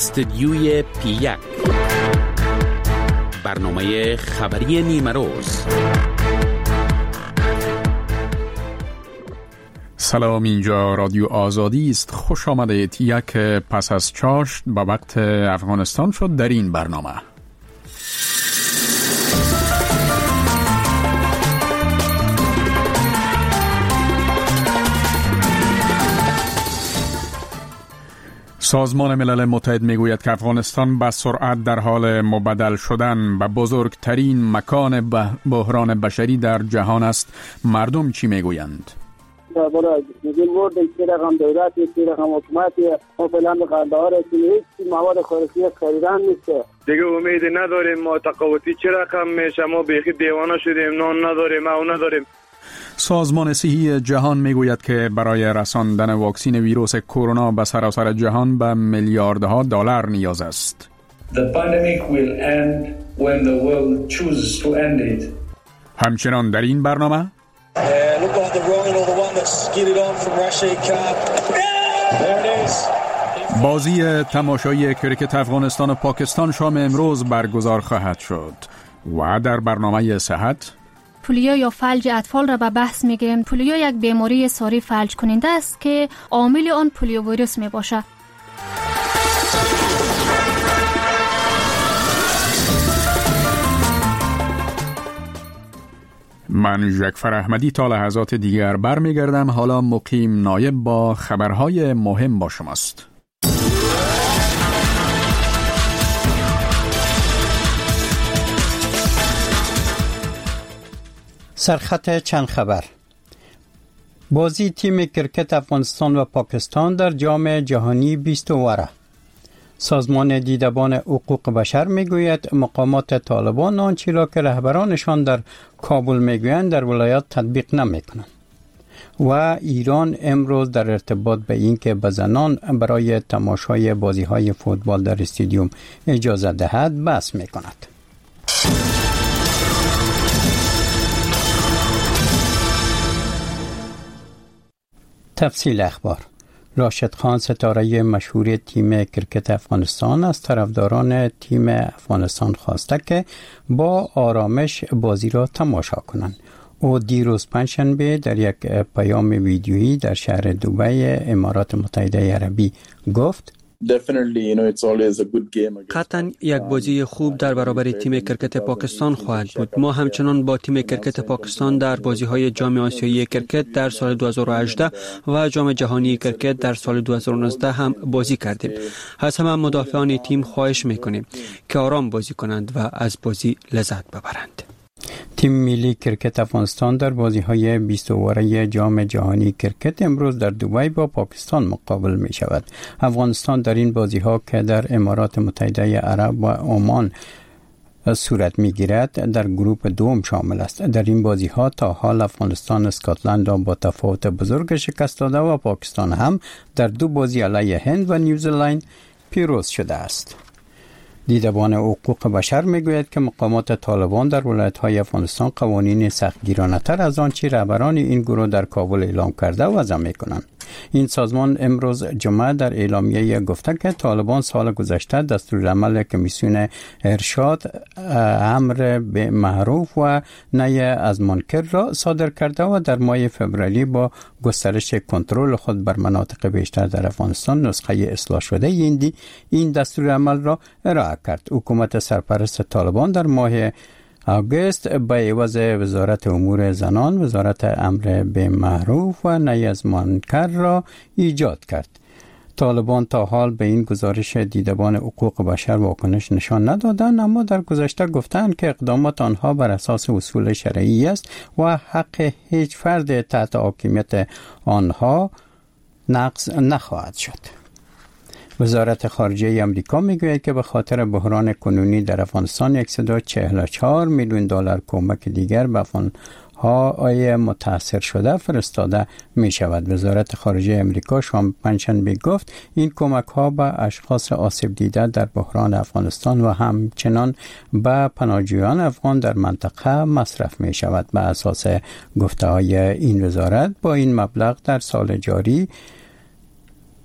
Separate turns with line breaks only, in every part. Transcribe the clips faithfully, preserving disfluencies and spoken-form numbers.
استدیوی پی یک، برنامه خبری نیمه روز.
سلام، اینجا رادیو آزادی است. خوش آمدید. یک پس از چاشت به وقت افغانستان شد در این برنامه. سازمان ملل متحد میگوید که افغانستان به سرعت در حال مبدل شدن به بزرگترین مکان بحران بشری در جهان است. مردم چی میگویند؟
برای میگیم مورد این رقم دولت، این رقم حکومت و فلان قرارداد هیچ مواد خوراکی خریدن نیست.
دیگه امید نداریم. ما تقاوتی چه رقم میشه؟ ما بیخی دیوانه شدیم، نان نداریم، او نداریم.
سازمان صحی جهان میگوید که برای رساندن واکسن ویروس کرونا به سراسر جهان به میلیاردها دلار نیاز است.
The pandemic will end when the world chooses to end it.
همچنان در این برنامه بازی تماشایی کرکت افغانستان و پاکستان شام امروز برگزار خواهد شد. و در برنامه صحت
پولیو یا فلج اطفال را به بحث میگیریم. پولیو یک بیماری ساری فلج کننده است که عامل آن پولیو ویروس می باشد.
من جعفر احمدی تا لحظات دیگر برمیگردم. حالا مقیم نایب با خبرهای مهم با شماست.
سرخط چند خبر. بازی تیم کرکت افغانستان و پاکستان در جام جهانی بیست وره. سازمان دیدبان حقوق بشر میگوید مقامات طالبان آنچه را که رهبرانشان در کابل میگویند در ولایات تطبیق نمیکنند. و ایران امروز در ارتباط به اینکه به زنان برای تماشای بازی‌های فوتبال در استادیوم اجازه دهد بحث میکند. تفصیل اخبار. راشد خان ستاره مشهور تیم کرکت افغانستان از طرفداران تیم افغانستان خواسته که با آرامش بازی را تماشا کنند. او دیروز پنجشنبه در یک پیام ویدیویی در شهر دبی امارات متحده عربی گفت
قطعاً یک بازی خوب در برابر تیم کرکت پاکستان خواهد بود. ما همچنان با تیم کرکت پاکستان در بازی‌های جام آسیایی کرکت در سال دو هزار و هجده و جام جهانی کرکت در سال دو هزار و نوزده هم بازی کردیم. از همه مدافعان تیم خواهش می‌کنیم که آرام بازی کنند و از بازی لذت ببرند.
تیم ملی کرکت افغانستان در بازی‌های بیست وره جام جهانی کرکت امروز در دبی با پاکستان مقابل می شود. افغانستان در این بازی‌ها که در امارات متحده عرب و عمان صورت می‌گیرد در گروه دوم شامل است. در این بازی‌ها تا حال افغانستان اسکاتلند را با تفاوت بزرگ شکست داده و پاکستان هم در دو بازی علیه هند و نیوزیلند پیروز شده است. دیدبان حقوق بشر میگوید که مقامات طالبان در ولایت‌های افغانستان قوانین سختگیرانه‌تر از آنچه رهبران این گروه در کابل اعلام کرده وضع می‌کنند. این سازمان امروز جمعه در اعلامیه گفته که طالبان سال گذشته دستورالعمل کمیسیون ارشاد امر به معروف و نهی از منکر را صادر کرده و در ماه فوریه با گسترش کنترل خود بر مناطق بیشتر در افغانستان نسخه اصلاح شده این این دستورالعمل را ارائه کرد. حکومت سرپرست طالبان در ماه آگوست به عوض وزارت امور زنان وزارت امر به معروف و نهی از منکر را ایجاد کرد. طالبان تا حال به این گزارش دیدبان حقوق بشر واکنش نشان ندادند، اما در گذشته گفتند که اقدامات آنها بر اساس اصول شرعی است و حق هیچ فرد تحت حاکمیت آنها نقض نخواهد شد. وزارت خارجه آمریکا میگوید که به خاطر بحران کنونی در افغانستان صد و چهل و چهار میلیون دلار کمک دیگر به افغان‌های متاثر شده فرستاده می شود. وزارت خارجه آمریکا شام پنجشنبه گفت این کمک ها به اشخاص آسیب دیده در بحران افغانستان و همچنان به پناهجویان افغان در منطقه مصرف می شود. به اساس گفته های این وزارت با این مبلغ در سال جاری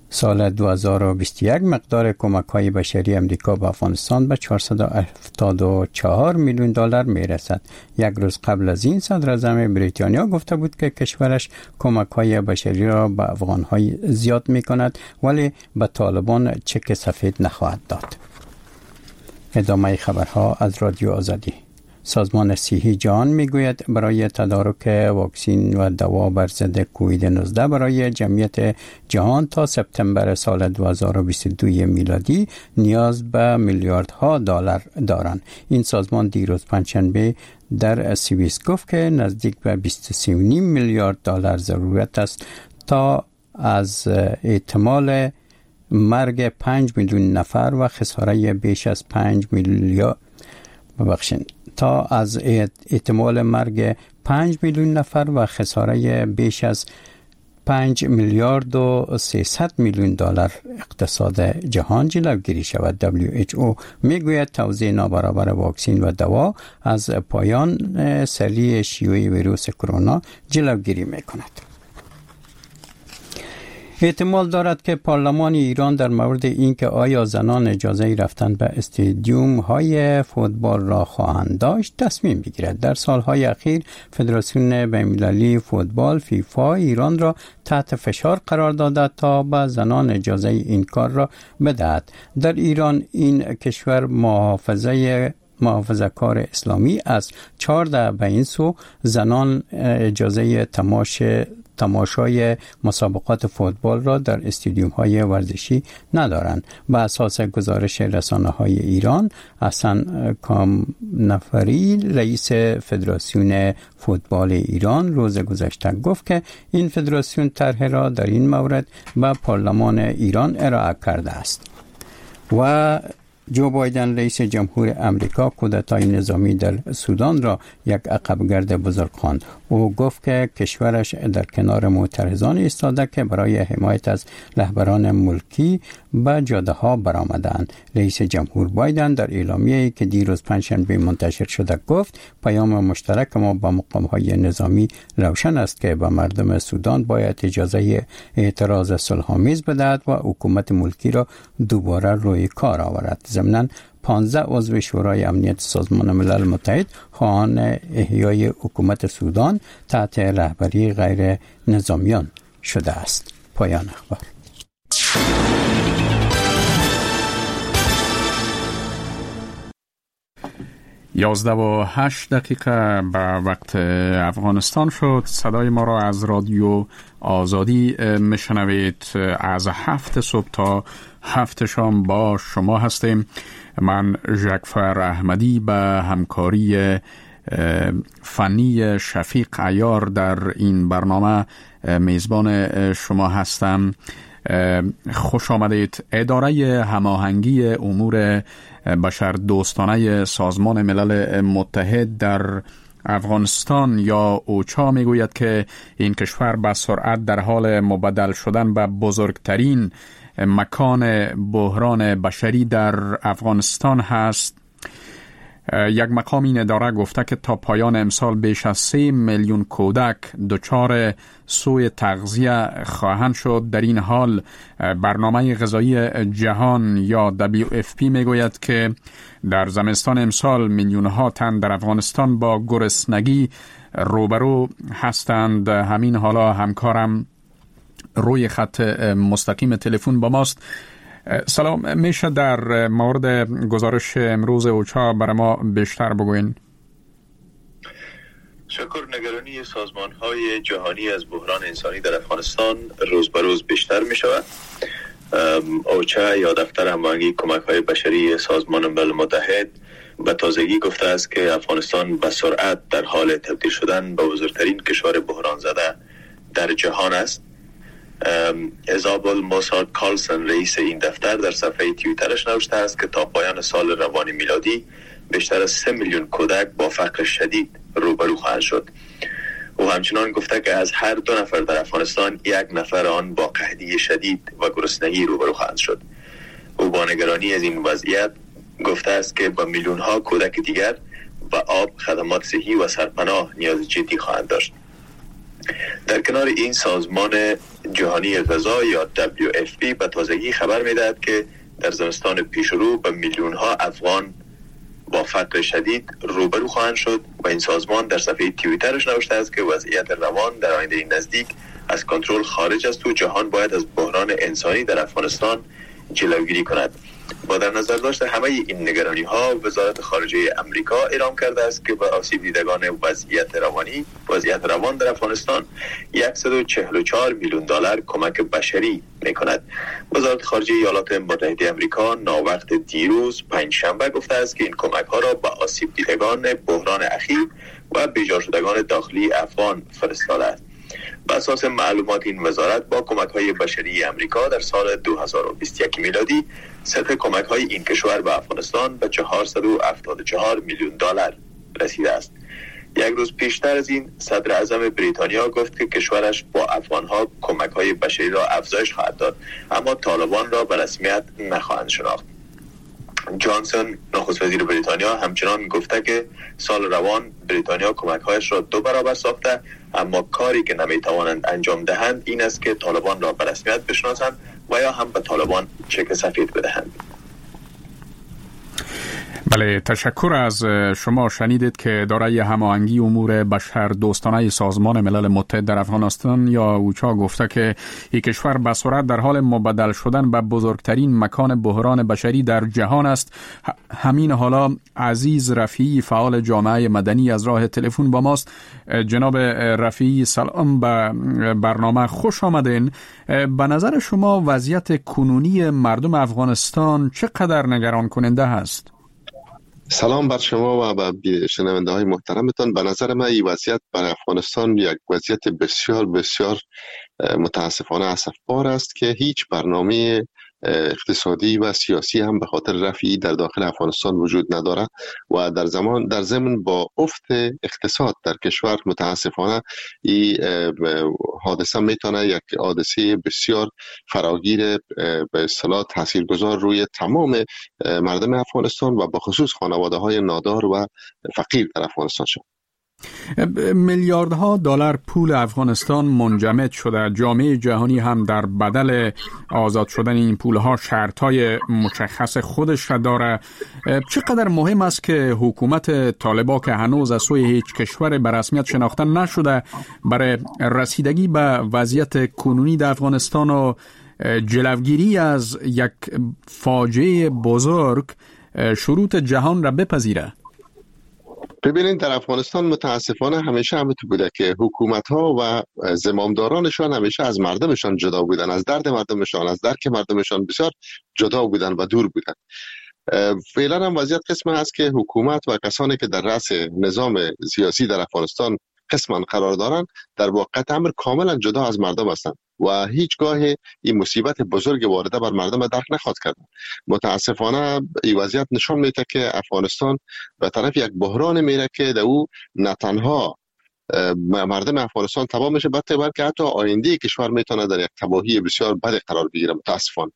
سال دو هزار و بیست و یک مقدار کمک‌های بشری امریکا به افغانستان به چهارصد و هفتاد و چهار میلیون دلار میرسد. یک روز قبل از این صدراعظم بریتانیا گفته بود که کشورش کمک‌های بشری را به افغان‌های زیاد می‌کند ولی به طالبان چک سفید نخواهد داد. ادامه خبرها از رادیو آزادی. سازمان صحی جهان میگوید برای تدارک واکسن و دوا بر ضد کووید نوزده برای جمعیت جهان تا سپتامبر سال دو هزار و بیست و دو میلادی نیاز به میلیاردها دلار دارند. این سازمان دیروز پنجشنبه در سوئیس گفت که نزدیک به بیست و سه و نیم میلیارد دلار ضرورت است تا از احتمال مرگ پنج میلیون نفر و خساره بیش از پنج میلیارد ببخشید تا از احتمال مرگ پنج میلیون نفر و خساره بیش از پنج میلیارد و سیصد میلیون دلار اقتصاد جهان جلوگیری شود. دبلیو اچ او میگوید توزیع نابرابر واکسن و دوا از پایان سریع شیوع ویروس کرونا جلوگیری میکند. احتمال دارد که پارلمان ایران در مورد اینکه آیا زنان اجازه رفتن به استادیوم های فوتبال را خواهند داشت تصمیم بگیرد. در سالهای اخیر فدراسیون بین‌المللی فوتبال فیفا ایران را تحت فشار قرار داده تا به زنان اجازه این کار را بدهد. در ایران این کشور محافظه محافظه کار اسلامی از چهارده به این سو زنان اجازه تماشه تماشای مسابقات فوتبال را در استادیوم های ورزشی ندارند. به اساس گزارش رسانه های ایران، حسن کامنفری رئیس فدراسیون فوتبال ایران روز گذشته گفت که این فدراسیون طرح را در این مورد به پارلمان ایران ارائه کرده است. و جو بایدن رئیس جمهور امریکا کودتای نظامی در سودان را یک عقبگرد بزرگ خواند. او گفت که کشورش در کنار معترضان ایستاده که برای حمایت از رهبران ملکی به جاده ها برآمدند. رئیس جمهور بایدن در اعلامیه‌ای که دیروز پنجشنبه منتشر شده گفت پیام مشترک ما با مقام‌های نظامی روشن است که به مردم سودان باید اجازه اعتراض صلح‌آمیز بدهد و حکومت ملکی را دوباره روی کار آورد. ضمناً پانزده عضو شورای امنیت سازمان ملل متحد خواهان احیای حکومت سودان تحت رهبری غیر نظامیان شده است. پایان اخبار.
یازده و هشت دقیقه به وقت افغانستان شد. صدای ما را از رادیو آزادی میشنوید. از هفت صبح تا هفت شام با شما هستیم. من ژکفر احمدی به همکاری فنی شفیق عیار در این برنامه میزبان شما هستم. خوش آمدید. اداره هماهنگی امور بشر دوستانه سازمان ملل متحد در افغانستان یا اوچا میگوید که این کشور به سرعت در حال مبدل شدن به بزرگترین مکان بحران بشری در افغانستان هست. یک مقام این اداره گفته که تا پایان امسال بیش از سه میلیون کودک دچار سوء تغذیه خواهند شد. در این حال برنامه غذایی جهان یا دبلیو اف پی میگوید که در زمستان امسال میلیون ها تن در افغانستان با گرسنگی روبرو هستند. همین حالا همکارم روی خط مستقیم تلفن با ماست. سلام، میشه در مورد گزارش امروز اوچا برای ما بیشتر بگوین؟
شکر. نگرانی سازمان‌های جهانی از بحران انسانی در افغانستان روز به روز بیشتر می شود. اوچا یا دفتر هماهنگی کمک‌های بشری سازمان ملل متحد به تازگی گفته است که افغانستان به سرعت در حال تبدیل شدن به بزرگترین کشور بحران زده در جهان است. ایزابل موساد کارلسن رئیس این دفتر در صفحه توییترش نوشته است که تا پایان سال روان میلادی بیشتر از سه میلیون کودک با فقر شدید روبرو خواهند شد. او همچنان گفته که از هر دو نفر در افغانستان یک نفر آن با قحطی شدید و گرسنگی روبرو خواهند شد. او با نگرانی از این وضعیت گفته است که با میلیون ها کودک دیگر به آب، خدمات صحی و سرپناه نیاز جدی خواهند داشت. در کنار این سازمان جهانی غذا یا دبلیو اف پی به تازگی خبر می‌دهد که در زمستان پیشرو به میلیون ها افغان با فقر شدید روبرو خواهند شد و این سازمان در صفحه توییترش نوشته است که وضعیت روان در آینده نزدیک از کنترل خارج است و جهان باید از بحران انسانی در افغانستان جلوگیری کند. با در نظر داشت همه این نگرانی ها، وزارت خارجه امریکا اعلام کرده است که به آسیب دیدگان وضعیت روانی وضعیت روان در افغانستان صد و چهل و چهار میلیون دلار کمک بشری میکند. وزارت خارجه ایالات متحده امریکا ناوقت دیروز پنجشنبه گفته است که این کمک ها را به آسیب دیدگان بحران اخیر و بیجا شدگان داخلی افغان فرستاده است. بر اساس معلومات این وزارت با کمک های بشری امریکا در سال دو هزار و بیست و یک میلادی سطح کمک های این کشور به افغانستان به چهارصد و هفتاد و چهار میلیون دلار رسیده است. یک روز پیشتر از این صدر اعظم بریتانیا گفت که کشورش با افغان ها کمک های بشری را افزایش خواهد داد، اما طالبان را به رسمیت نخواهند شناخت. جانسون نخست وزیر بریتانیا همچنان گفته که سال روان بریتانیا کمک‌هایش را دو برابر ساخته، اما کاری که نمی‌توانند انجام دهند این است که طالبان را به رسمیت بشناسند و یا هم به طالبان چک سفید بدهند.
بله، تشکر از شما. شنیدید که اداره هماهنگی امور بشر دوستانه سازمان ملل متحد در افغانستان یا اوچا گفته که این کشور به سرعت در حال مبدل شدن به بزرگترین مکان بحران بشری در جهان است. همین حالا عزیز رفیعی فعال جامعه مدنی از راه تلفن با ماست. جناب رفیعی سلام به برنامه، خوش آمدین. به نظر شما وضعیت کنونی مردم افغانستان چقدر نگران کننده هست؟
سلام بر شما و به شنونده های محترمتان. به نظر من این وضعیت برای افغانستان یک وضعیت بسیار بسیار متاسفانه اسفبار است که هیچ برنامه اقتصادی و سیاسی هم به خاطر رفعی در داخل افغانستان وجود نداره و در زمان در ضمن با افت اقتصاد در کشور متاسفانه این حادثه میتونه یک حادثه بسیار فراگیر به اصطلاح تاثیرگذار روی تمام مردم افغانستان و به خصوص خانواده های نادار و فقیر در افغانستان شد.
میلیاردها دلار پول افغانستان منجمد شده. جامعه جهانی هم در بدل آزاد شدن این پولها شرطهای مشخص خودش را داره. چقدر مهم است که حکومت طالبان که هنوز از سوی هیچ کشور به رسمیت شناخته نشده برای رسیدگی به وضعیت کنونی در افغانستان و جلوگیری از یک فاجعه بزرگ شروط جهان را بپذیره؟
ببینید، در افغانستان متاسفانه همیشه همینطور بوده که حکومت‌ها و زمامدارانشان همیشه از مردمشان جدا بودن، از درد مردمشان، از درک مردمشان بسیار جدا بودن و دور بودن. فعلا هم وضعیت قسم هست که حکومت و کسانی که در رأس نظام سیاسی در افغانستان قسما قرار دارند در واقع امر کاملا جدا از مردم هستند و هیچگاه این مصیبت بزرگ وارده بر مردم درک نخواهد کرد. متاسفانه این وضعیت نشان میده که افغانستان به طرف یک بحران میره که در او نه تنها مردم افغانستان تباه میشه بلکه حتی آینده کشور میتونه در یک تباهی بسیار بد قرار بگیره متاسفانه.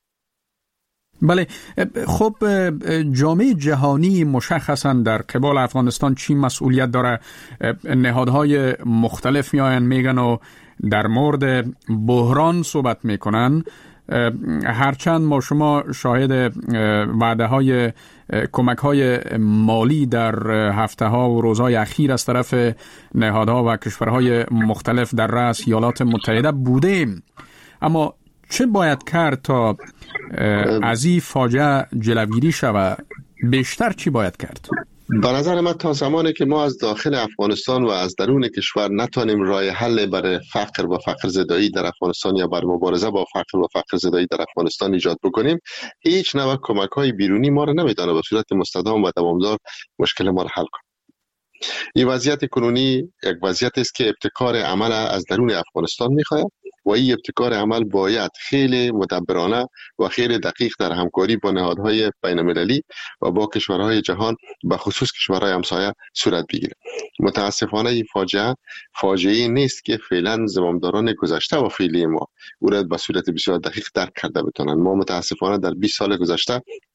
بله، خب جامعه جهانی مشخصا در قبال افغانستان چی مسئولیت داره؟ نهادهای مختلف میاین میگن و در مورد بحران صحبت میکنن. هرچند ما شما شاهد وعده های کمک های مالی در هفته ها و روزهای اخیر از طرف نهادها و کشورهای مختلف در رأس ایالات متحده بودیم، اما چه باید کرد تا از این فاجعه جلوگیری شود؟ بیشتر چی باید کرد؟
به نظر من تا زمانی که ما از داخل افغانستان و از درون کشور نتونیم راه حل برای فقر و فقر زدایی در افغانستان یا برای مبارزه با فقر و فقر زدایی در افغانستان ایجاد بکنیم، هیچ نوع کمک‌های بیرونی ما را نمیتونه به صورت مستدام و دوامدار مشکل ما را حل کنه. این وضعیت کنونی یک وضعیت است که ابتکار عمل از درون افغانستان می‌خواهد و این ابتکار عمل باید خیلی مدبرانه و خیلی دقیق در همکاری با نهادهای بین‌المللی و با کشورهای جهان به خصوص کشورهای همسایه صورت بگیره. متاسفانه این فاجعه فاجعه‌ای نیست که فعلا زمامداران گذشته و فعلی ما او را به صورت بسیار دقیق درک کرده بتونن. ما متاسفانه در بیست سال گذشته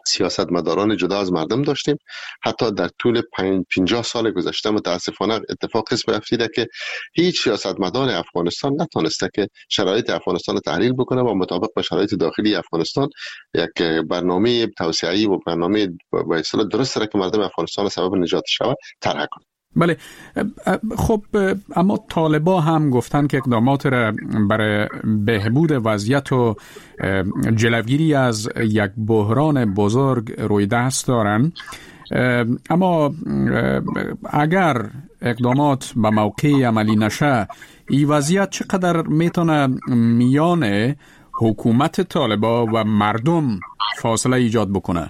سیاستمداران جدا از مردم داشتیم. حتی در طول پنجاه سال گذشته متاسفانه اتفاق قسم افتیده که هیچ سیاستمدار افغانستان نتونسته که شرایط افغانستان رو تحلیل بکنه و مطابق با شرایط داخلی افغانستان یک برنامه توسعه‌ای و برنامه به اصطلاح درست را که مردم افغانستان سبب نجات شود طرح کنه.
بله، خب اما طالبا هم گفتن که اقدامات را برای بهبود وضعیت و جلوگیری از یک بحران بزرگ روی دست دارن، اما اگر اقدامات به موقع عملی نشه، این وضعیت چقدر میتونه میان حکومت طالبا و مردم فاصله ایجاد بکنه؟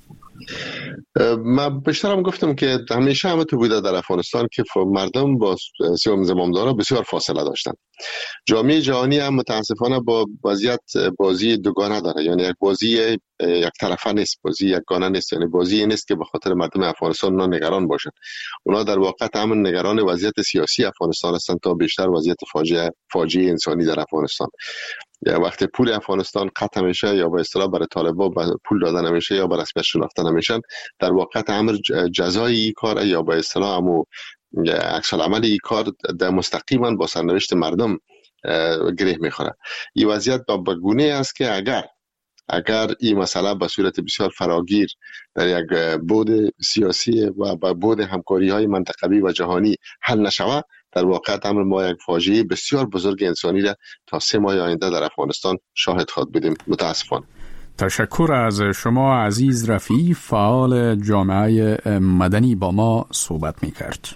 من بیشترم گفتم که همیشه همه تو بوده در افغانستان که مردم با زمامدارا بسیار فاصله داشتن. جامعه جهانی هم متاسفانه با وضعیت بازی دوگانه داره، یعنی یک بازی یک طرفه نیست، بازی یکگانه نیست، یعنی بازی نیست که به خاطر مردم افغانستان اونا نگران باشن. اونا در واقع همون نگران وضعیت سیاسی افغانستان هستند تا بیشتر وضعیت فاجعه فاجعه انسانی در افغانستان. یا وقتی پول افغانستان قطع میشه یا به اصطلاح برای طالبان پول دادن نمیشه یا به رسمیت شناخته نمیشن، در واقع امر جزایی این کار یا به اصطلاح همو عکس العمل این کار در مستقیما با سرنوشت مردم گره میخوره. این وضعیت به گونه است که اگر اگر این مسئله به صورت بسیار فراگیر در یک بود سیاسی و به بود همکاری های منطقوی و جهانی حل نشود، در واقع امر ما یک فاجعه بسیار بزرگ انسانی را تا سه ماه آینده در افغانستان شاهد خواهد بودیم متاسفانه.
تشکر از شما عزیز رفیع، فعال جامعه مدنی با ما صحبت می کرد.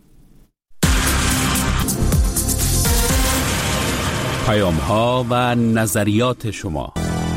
پیام ها و نظریات شما.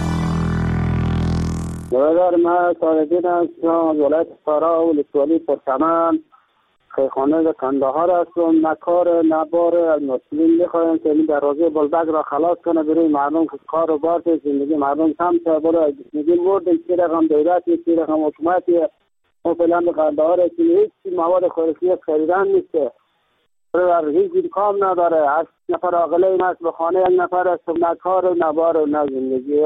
برادر من سالدین هستم از ولایت فرا و ولسوالی پرچمن، خیخانه کندهار هستم. نه کار نه بار از مسئولین میخوایم که این دروازه بلبک را خلاص کنه برای مردم که کار و بار زندگی مردم کم شه. برای زندگی مردم چی رقم دولتی چی رقم حکومتی و فلان به کندهار که هیچ مواد خوراکی خریدن نیست، برای هیچ امکان نداره. هشت نفر عاقله این است به خانه یک نفر است، نه کار و نه بار و نه زندگی.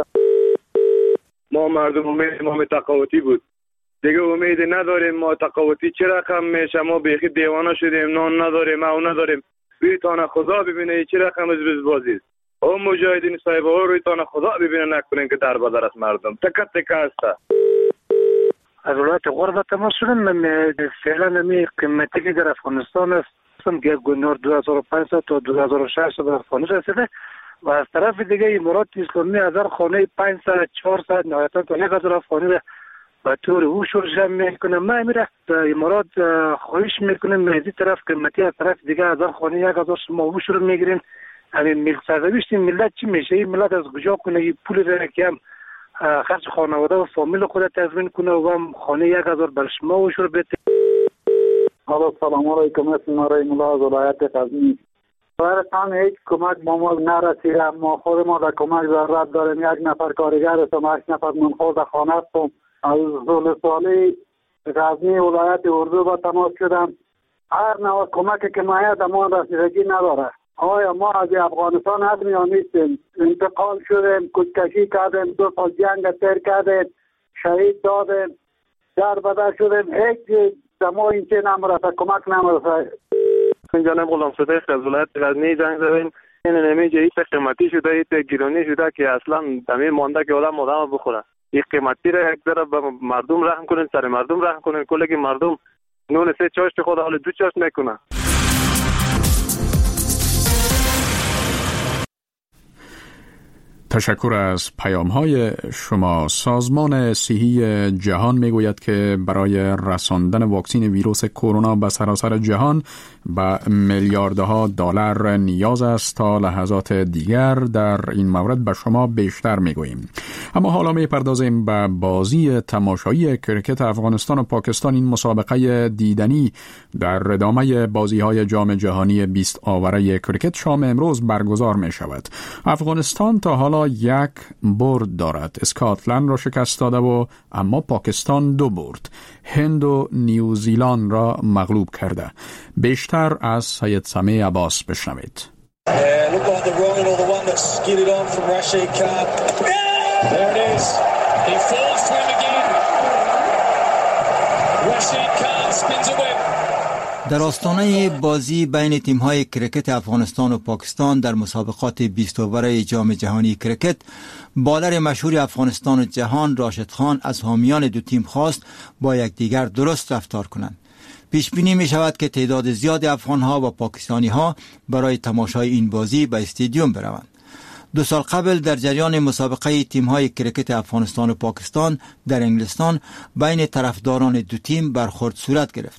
ما مردم امید ما تقاوتی بود دیگه، امید نداریم. ما تقاوتی چه رقم میشه؟ ما بیخی دیوانه شدیم، نان نداریم، او نداریم. روی تانه خدا ببینه چه رقم از بازی است. او مجاهدین صاحب ها روی تانه خدا ببینه نکنین که در بدر است مردم تکت تکه است.
از ولایت غربت مسئولین من فعلا نمی قیمتی که در افغانستان است که گنور دو هزار و پانصد تا دو هزار و ششصد به افغانستان رسیده و از طرف دیگه امارات اسلامی هزار خانه پانصد چهارصد نهایتا تا یک هزار افغانی را به طور اوشور جمع میکنه. ما میره امارات خواهش میکنیم از این طرف قیمتی، از طرف دیگه هزار خانه یک هزار شما اوشور میگیرین. همین ملت سرنوشت ملت چی میشه؟ این ملت از کجا کنه این پول را که هم خرج خانواده و فامیل خود تضمین کنه و هم خانه یک هزار بر شما اوشور بده.
سلام علیکم، اسم مرای ملا از ولایت غزنی. برایتان هیچ کمک با ما نرسیده، اما خود ما در کمک ضرورت داریم. یک نفر کارگر هستم، هشت نفر منخوض خانه هستم. از ولسوالی غزنی ولایت اردو با تماس شدم. هر نوع کمکی که مایه در ما رسیدگی نداره. آیا ما از افغانستان حد می آمیستیم، انتقال شدیم، کشکشی کردیم، دو سال جنگ تیر کردیم، شهید دادیم، در بدر شدیم، هیچ در ما این چه نمرسه، کمک نمرسه.
جناب غلام صدیق از ولایت غزنی زنگ زدین. این نمیجه هیچ قیمتی شده، هیچ گیرانی شده که اصلا دمی مانده که آدم آدم بخوره. این قیمتی را یک ذره به مردم رحم کنین، سر مردم رحم کنین. کلی که مردم نون سه چاشت خود حال دو چاشت میکنه.
تشکر از پیام های شما. سازمان صحی جهان میگوید که برای رساندن واکسن ویروس کرونا به سراسر جهان به میلیاردها دلار نیاز است. تا لحظات دیگر در این مورد به شما بیشتر میگوییم. اما حالا میپردازیم به بازی تماشایی کرکت افغانستان و پاکستان. این مسابقه دیدنی در ادامه بازی های جام جهانی بیست آوره کرکت شام امروز برگزار می شود. افغانستان تا حالا یک برد دارد، اسکاتلند را شکست داده و اما پاکستان دو برد، هند و نیوزیلند را مغلوب کرده. بیشتر از سید سمیع عباس بشنوید.
There it is. He falls to him again. Rashid Khan spins a web.
در آستانه بازی بین تیم‌های کرکت افغانستان و پاکستان در مسابقات بیست اوره جام جهانی کرکت، بالر مشهور افغانستان و جهان راشد خان از حامیان دو تیم خواست با یکدیگر درست رفتار کنند. پیش بینی می شود که تعداد زیاد افغان‌ها و پاکستانی‌ها برای تماشای این بازی به استادیوم بروند. دو سال قبل در جریان مسابقه تیم‌های کرکت افغانستان و پاکستان در انگلستان بین طرفداران دو تیم برخورد صورت گرفت.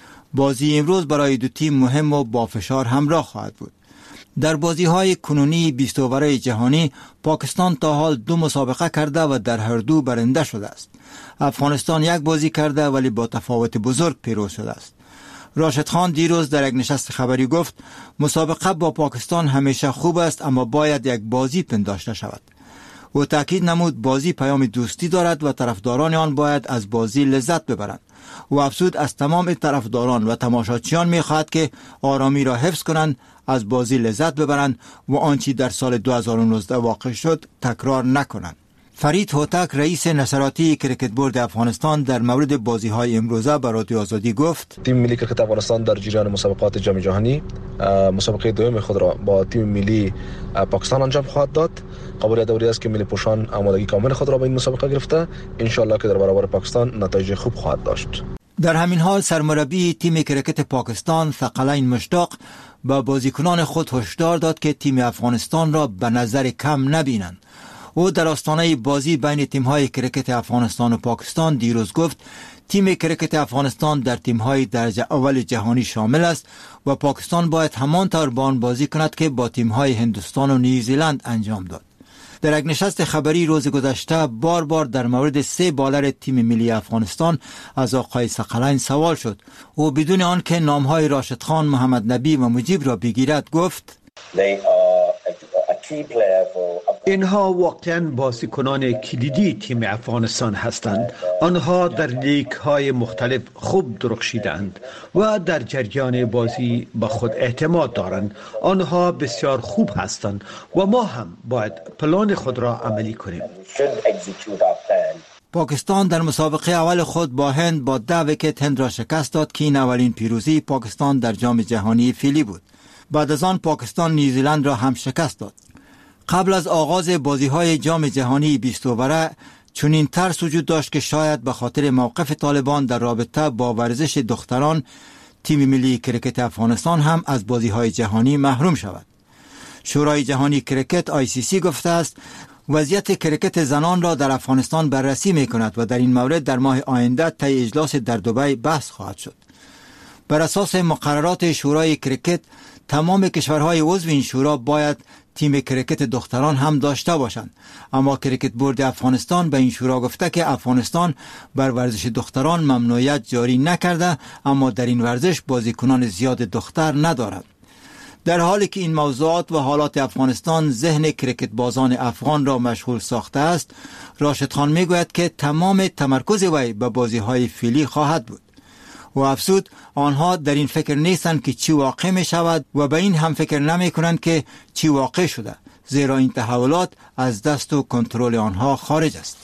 بازی امروز برای دو تیم مهم و با فشار همراه خواهد بود. در بازی‌های کنونی بیست اوره جهانی پاکستان تا حال دو مسابقه کرده و در هر دو برنده شده است. افغانستان یک بازی کرده ولی با تفاوت بزرگ پیروز شده است. راشد خان دیروز در یک نشست خبری گفت مسابقه با پاکستان همیشه خوب است اما باید یک بازی پنداشته شود. او تاکید نمود بازی پیام دوستی دارد و طرفداران آن باید از بازی لذت ببرند. و افزود از تمام طرفداران و تماشاچیان می‌خواهد که آرامی را حفظ کنند، از بازی لذت ببرند و آنچه در سال دو هزار و نوزده واقع شد تکرار نکنند. فرید هوتک رئیس نشراتی کرکت بورد افغانستان در مورد بازی‌های امروزه به رادیو آزادی گفت
تیم ملی کرکت افغانستان در جریان مسابقات جام جهانی مسابقه دوم خود را با تیم ملی پاکستان انجام خواهد داد. قابل دوری است که ملی پوشان آمادگی کامل خود را به این مسابقه گرفته، ان شاء الله که در برابر پاکستان نتایج خوب خواهد داشت.
در همین حال سرمربی تیم کرکت پاکستان ثقلین مشتاق با بازیکنان خود هشدار داد که تیم افغانستان را به نظر کم نبینند. او در آستانه بازی بین تیم‌های کرکت افغانستان و پاکستان دیروز گفت تیم کرکت افغانستان در تیم‌های درجه اول جهانی شامل است و پاکستان باید همانطور با آن بازی کند که با تیم‌های هندوستان و نیوزیلند انجام داد. در یک نشست خبری روز گذشته بار بار در مورد سه بالر تیم ملی افغانستان از آقای ثقلین سوال شد. او بدون آنکه نام‌های راشد خان، محمد نبی و مجیب را بگیرد گفت
اینها واقعاً بازیکنان کلیدی تیم افغانستان هستند. آنها در لیگ های مختلف خوب درخشیدند و در جریان بازی به خود اعتماد دارند. آنها بسیار خوب هستند و ما هم باید پلان خود را عملی کنیم.
پاکستان در مسابقه اول خود با هند با ده ویکت هند را شکست داد که این اولین پیروزی پاکستان در جام جهانی فیلی بود. بعد از آن پاکستان نیوزیلند را هم شکست داد. قبل از آغاز بازی‌های جام جهانی بیست اوره چنین ترس وجود داشت که شاید به خاطر موقف طالبان در رابطه با ورزش دختران تیم ملی کرکت افغانستان هم از بازی‌های جهانی محروم شود. شورای جهانی کرکت آی سی سی گفته است وضعیت کرکت زنان را در افغانستان بررسی می‌کند و در این مورد در ماه آینده طی اجلاس در دبی بحث خواهد شد. بر اساس مقررات شورای کرکت تمام کشورهای عضو این شورا باید تیم کرکت دختران هم داشته باشند، اما کرکت بورد افغانستان به این شورا گفته که افغانستان بر ورزش دختران ممنوعیت جاری نکرده اما در این ورزش بازیکنان زیاد دختر ندارد. در حالی که این موضوعات و حالات افغانستان ذهن کرکت بازان افغان را مشغول ساخته است، راشد خان میگوید که تمام تمرکز وی به بازی‌های فیلی خواهد بود. و افزود آنها در این فکر نیستند که چی واقع می شود و به این هم فکر نمی کنند که چی واقع شده، زیرا این تحولات از دست و کنترل آنها خارج است.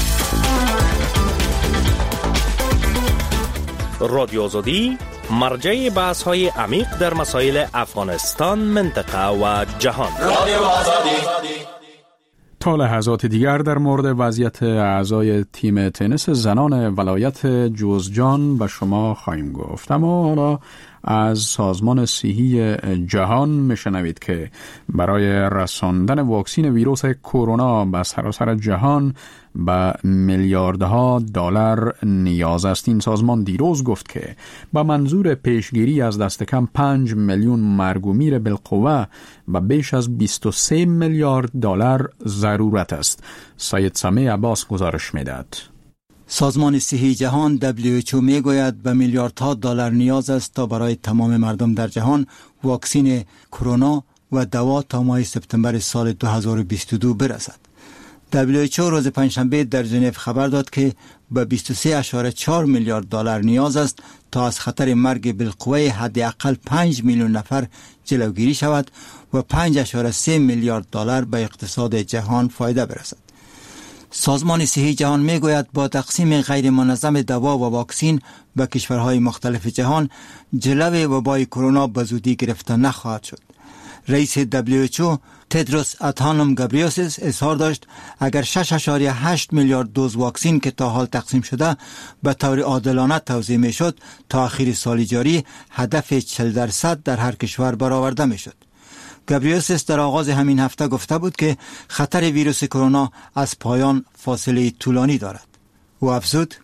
رادیو آزادی مرجع بحث های عمیق در مسائل افغانستان، منطقه و جهان. رادیو آزادی.
تا لحظات دیگر در مورد وضعیت اعضای تیم تنیس زنان ولایت جوزجان به شما خواهیم گفت. اما حالا از سازمان صحی جهان میشنوید که برای رساندن واکسن ویروس کرونا به سراسر جهان به میلیاردها دلار نیاز است. این سازمان دیروز گفت که با منظور پیشگیری از دست کم پنج میلیون مرگ و میر بالقوه و بیش از بیست و سه میلیارد دلار ضرورت است. سید سمیع عباس گزارش میدهد.
سازمان صحی جهان دبلیو اچ او میگوید به میلیاردها دلار نیاز است تا برای تمام مردم در جهان واکسن کرونا و دوا تا ماه سپتامبر سال دو هزار و بیست و دو برسد. دبلیو اچ او روز پنجشنبه در ژنو خبر داد که به بیست و سه ممیز چهار میلیارد دلار نیاز است تا از خطر مرگ بالقوه حداقل پنج میلیون نفر جلوگیری شود و پنج ممیز سه میلیارد دلار به اقتصاد جهان فایده برسد. سازمان صحی جهان میگوید با تقسیم غیر منظم دوا و واکسین به کشورهای مختلف جهان جلو وبای کرونا به زودی گرفته نخواهد شد. رئیس دبلیو اچ او تدروس ادهانوم گبریوسیس اظهار داشت اگر شش ممیز هشت میلیارد دوز واکسین که تا حال تقسیم شده به طور عادلانه توزیع میشد تا آخر سال جاری هدف چهل درصد در هر کشور برآورده میشد. گبریوسیس در آغاز همین هفته گفته بود که خطر ویروس کرونا از پایان فاصله طولانی دارد. او افزود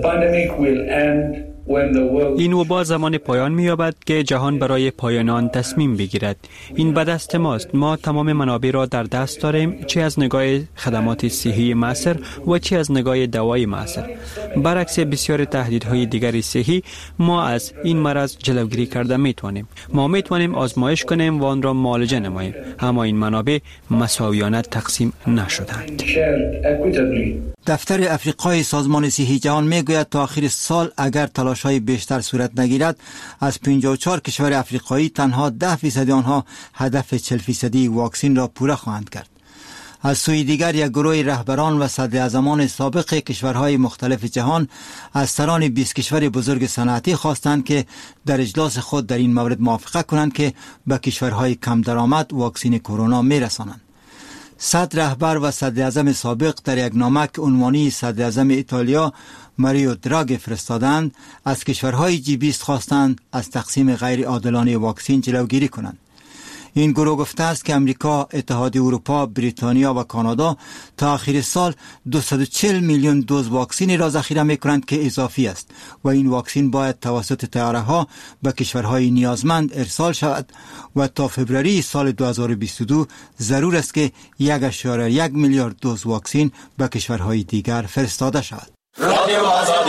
این وبا زمان پایان می‌یابد که جهان برای پایان آن تصمیم بگیرد. این به دست ماست. ما تمام منابع را در دست داریم، چه از نگاه خدمات صحی معاصر و چه از نگاه دوای معاصر. برعکس بسیار تهدیدهای دیگر صحی، ما از این مرض جلوگیری کرده میتوانیم. ما میتوانیم آزمایش کنیم و آن را معالجه نماییم، اما این منابع مساویانه تقسیم نشدند.
دفتر افریقای سازمان صحی جهان میگوید تا آخر سال اگر تلاش‌های بیشتر صورت نگیرد از پنجاه و چهار کشور افریقایی تنها ده فیصد آنها هدف چهل فیصدی واکسین را پوره خواهند کرد. از سوی دیگر یک گروه رهبران و صدراعظمان سابق کشورهای مختلف جهان از سران بیست کشور بزرگ صنعتی خواستند که در اجلاس خود در این مورد موافقت کنند که به کشورهای کم درآمد واکسین کرونا میرسانند. صدر رهبر و صدر اعظم سابق در یک نامه که عنوانی صدر اعظم ایتالیا ماریو دراگی فرستادند از کشورهای جی بیست خواستند از تقسیم غیر عادلانه واکسین جلوگیری کنند. این گروه گفته است که امریکا، اتحادیه اروپا، بریتانیا و کانادا تا آخر سال دویست و چهل میلیون دوز واکسین را ذخیره می‌کنند که اضافی است و این واکسین باید توسط طیاره‌ها به کشورهای نیازمند ارسال شود و تا فوریه سال دو هزار و بیست و دو ضرور است که یک ممیز یک میلیارد دوز واکسین به کشورهای دیگر فرستاده شود. رادیو آزادی.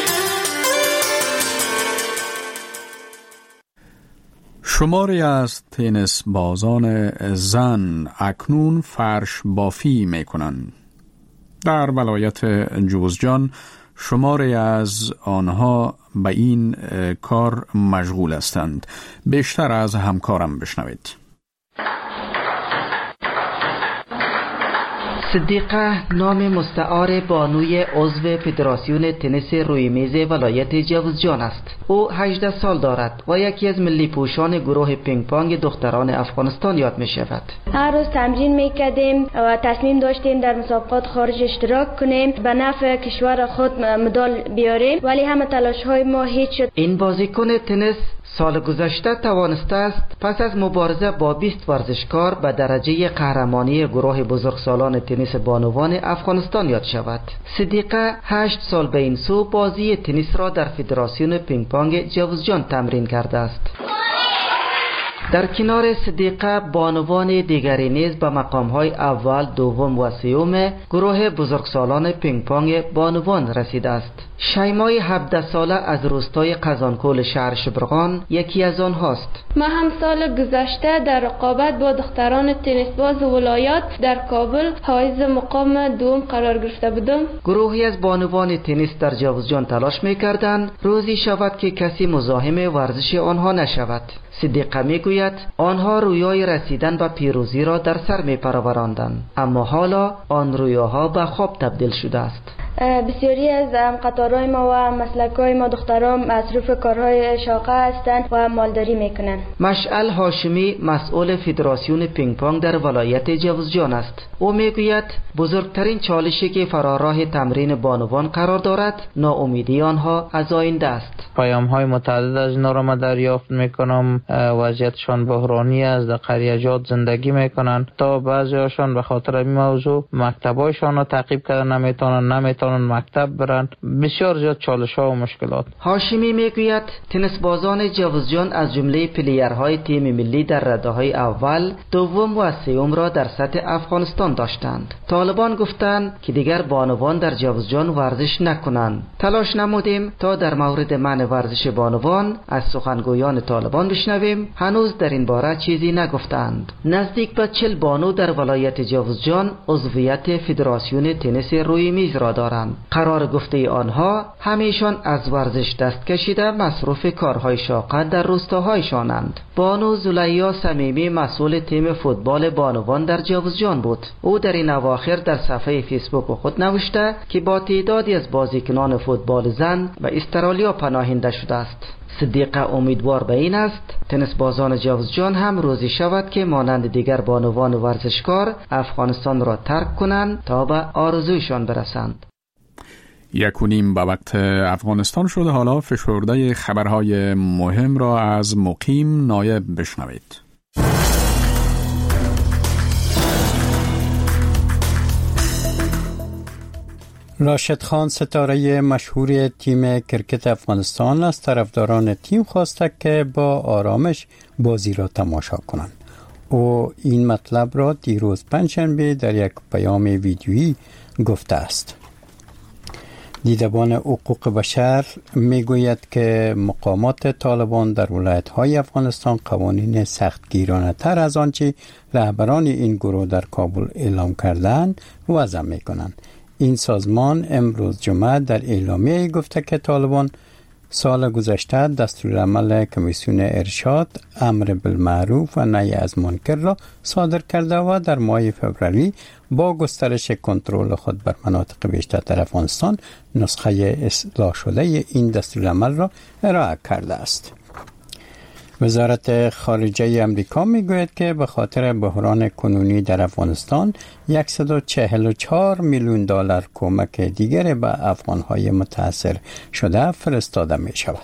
شماری از تنیس بازان زن اکنون فرش بافی می کنند. در ولایت جوزجان شماری از آنها به این کار مشغول هستند. بیشتر از همکارم بشنوید.
صدیقه نام مستعار بانوی عضو فدراسیون تنیس روی میز ولایت جوزجان است. او هجده سال دارد و یکی از ملی پوشان گروه پینگ پونگ دختران افغانستان یاد می شود.
هر روز تمرین می کردیم و تصمیم داشتیم در مسابقات خارج اشتراک کنیم به نفع کشور خود مدال بیاریم، ولی همه تلاش های ما هیچ شد.
این بازیکن تنیس سال گذشته توانسته است پس از مبارزه با بیست ورزشکار به درجه قهرمانی گروه بزرگسالان تنیس بانوان افغانستان یاد شود. صدیقه هشت سال به این سو بازی تنیس را در فدراسیون پینگ پونگ جوزجان تمرین کرده است. در کنار صدیقه بانوان دیگری نیز به مقام‌های اول، دوم و سوم گروه بزرگسالان پینگ پونگ بانوان رسیده است. شیمای هفده ساله از روستای قزانکول شهر شبرغان یکی از آنهاست.
ما هم سال گذشته در رقابت با دختران تنیس باز ولایات در کابل حائز مقام دوم قرار گرفته بودم.
گروهی از بانوان تنیس در جوزجان تلاش می‌کردند روزی شود که کسی مزاحم ورزش آنها نشود. صدیقه میگوید آنها رویای رسیدن به پیروزی را در سر میپروراندند، اما حالا آن رویاها به خواب تبدیل شده است.
بسیاری از قطارهای ما و مسلکهای ما دختران مصروف کارهای شاقه هستند و مالداری میکنند.
مشعل هاشمی مسئول فدراسیون پینگ پونگ در ولایت جوزجان است. او میگوید بزرگترین چالشی که فراراه تمرین بانوان قرار دارد ناامیدی آنها از آینده است.
پیام‌های متعدد از اینا را ما دریافت میکنم. وضعیتشان بحرانی است، در قریه‌جات زندگی میکنن تا بعضی‌هاشان به خاطر این موضوع مکتبایشان را تعقیب کردن نمیتونن نمیتونن مکتب برن. بسیار زیاد چالش‌ها و مشکلات.
هاشمی میگوید تنیس بازان جوزجان از جمله پلیرهای تیم ملی در رده‌های اول، دوم و سوم را در سطح افغانستان داشتند. طالبان گفتند که دیگر بانوان در جوزجان ورزش نکنند. تلاش نمودیم تا در مورد منع ورزش بانوان از سخنگویان طالبان بشنویم. هنوز در این باره چیزی نگفتند. نزدیک به چهل بانو در ولایت جوزجان عضویت فدراسیون تنیس روی میز را دارند. دارند. قرار گفته آنها همیشان از ورزش دست کشیده مصروف کارهای شاق در روستاهایشانند. بانو زلیا صمیمی مسئول تیم فوتبال بانوان در جاوزجان بود. او در این اواخر در صفحه فیسبوک خود نوشته که با تعدادی از بازیکنان فوتبال زن به استرالیا پناهنده شده است. صدیقه امیدوار به این است تنیس بازان جاوزجان هم روزی شود که مانند دیگر بانوان ورزشکار افغانستان را ترک کنند تا به آرزویشان برسند.
یک و نیم به وقت افغانستان شده. حالا فشرده خبرهای مهم را از مقیم نایب بشنوید.
راشد خان ستاره مشهور تیم کرکت افغانستان از طرفداران تیم خواسته که با آرامش بازی را تماشا کنند. او این مطلب را دیروز پنجشنبه در یک پیام ویدیویی گفته است. دیدبان حقوق بشر میگوید که مقامات طالبان در ولایت‌های افغانستان قوانین سختگیرانه تر از آنچه رهبران این گروه در کابل اعلام کردند وضع می‌کنند. این سازمان امروز جمعه در اعلامیه گفته که طالبان سال گذشته دستورالعمل کمیسیون ارشاد امر بالمعروف و نهی از منکر را صادر کرده و در ماه فوریه با گسترش کنترل خود بر مناطق بیشتر در افغانستان نسخه اصلاح شده این دستورالعمل را ارائه کرده است. وزارت خارجه امریکا میگوید که به خاطر بحران کنونی در افغانستان صد و چهل و چهار میلیون دلار کمک دیگر به افغانهای متاثر شده فرستاده می شود.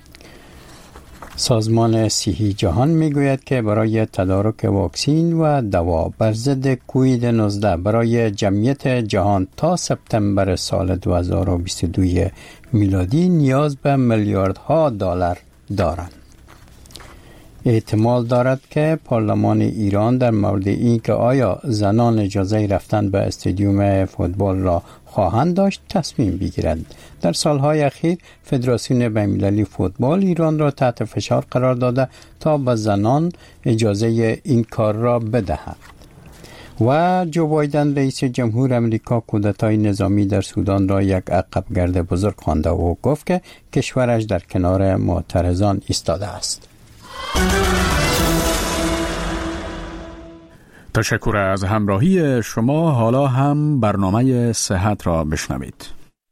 سازمان صحی جهان میگوید که برای تدارک واکسین و دوا بر ضد کووید نوزده برای جمعیت جهان تا سپتامبر سال دو هزار و بیست و دو میلادی نیاز به میلیاردها دلار دارند. احتمال دارد که پارلمان ایران در مورد این که آیا زنان اجازه رفتن به استادیوم فوتبال را خواهند داشت تصمیم بگیرد. در سالهای اخیر فدراسیون بین‌المللی فوتبال ایران را تحت فشار قرار داده تا به زنان اجازه این کار را بدهد. و جو بایدن رئیس جمهور امریکا کودتای نظامی در سودان را یک عقبگرد بزرگ خوانده و گفت که کشورش در کنار معترضان ایستاده است.
تشکر از همراهی شما. حالا هم برنامه صحت را بشنوید.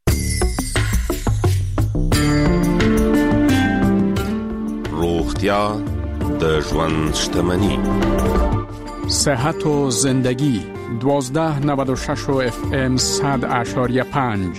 روغتیا د ژوند شتمنی.
صحت و زندگی دوازده نود و شش و اف ام صد اشاریه پنج.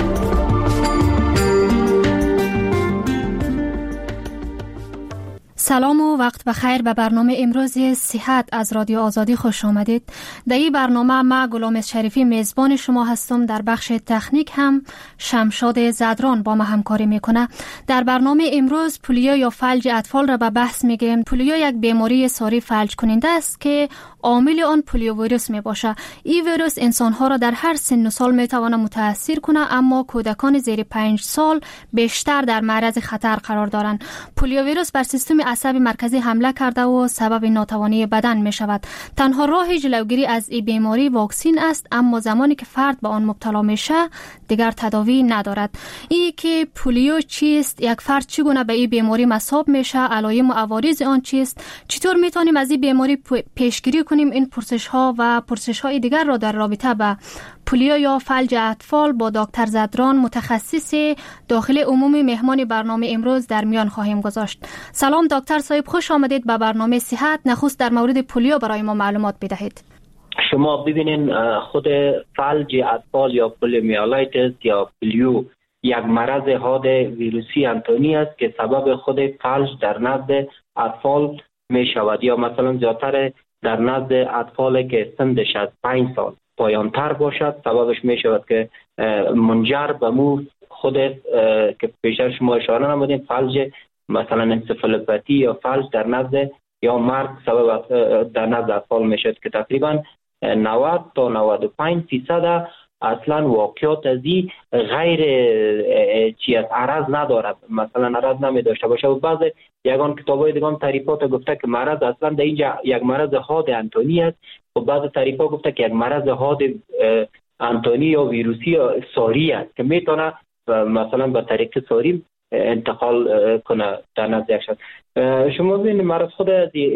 سلام و وقت بخیر. به برنامه امروز صحت از رادیو آزادی خوش آمدید. در این برنامه ما غلام شریفی میزبان شما هستم. در بخش تکنیک هم شمشاد زدران با ما همکاری میکنه. در برنامه امروز پولیو یا فلج اطفال را به بحث میگیریم. پولیو یک بیماری ساری فلج کننده است که عامل آن پولیو ویروس می باشه. این ویروس انسان ها را در هر سن و سال می تواند متاثر کنه، اما کودکان زیر پنج سال بیشتر در معرض خطر قرار دارند. پولیو ویروس بر سیستم عصبی مرکزی حمله کرده و سبب ناتوانی بدن می شود. تنها راه جلوگیری از این بیماری واکسین است، اما زمانی که فرد به آن مبتلا میشه دیگر تداوی ندارد. این که پولیو چیست، یک فرد چگونه به این بیماری مصاب میشه، علائم و عوارض آن چیست، چطور میتونیم از این بیماری پیشگیری کنیم، این پرسش ها و پرسش های دیگر را در رابطه با پولیو یا فلج اطفال با دکتر زدران متخصص داخل عمومی مهمان برنامه امروز در میان خواهیم گذاشت. سلام دکتر صاحب، خوش آمدید به برنامه صحت. نخست در مورد پولیو برای ما معلومات بدهید.
شما ببینین خود فلج اطفال یا پولیومیالایتس یا پولیو یک مرض حاد ویروسی انتونی است که سبب خود فلج در نزد اطفال می شود، یا مثلا زیادتر در نزد اطفال که سنش از پنج سال پایان تر باشد سببش می شود که منجر به مو خود که پیشتر شما اشاره نمودین فلج مثلا انسفالوپاتی یا فلج در نزد یا مرگ سبب در نزد اطفال می شود که تقریبا نود تا نود و پنج فیصد اصلا واقعات از این غیر چی از عرض ندارد، مثلا عرض نمی داشته باشه. و بعض یگان کتابای دیگه هم تعریفات گفته که مرض اصلا در اینجا یک مرض حاد انتونی است و بعض تعریفات گفته که یک مرض حاد آنتونی یا ویروسی ساری است که میتونه مثلا به طریق ساری انتقال کنه در نزد یک شخص. شما ببینید مرض خود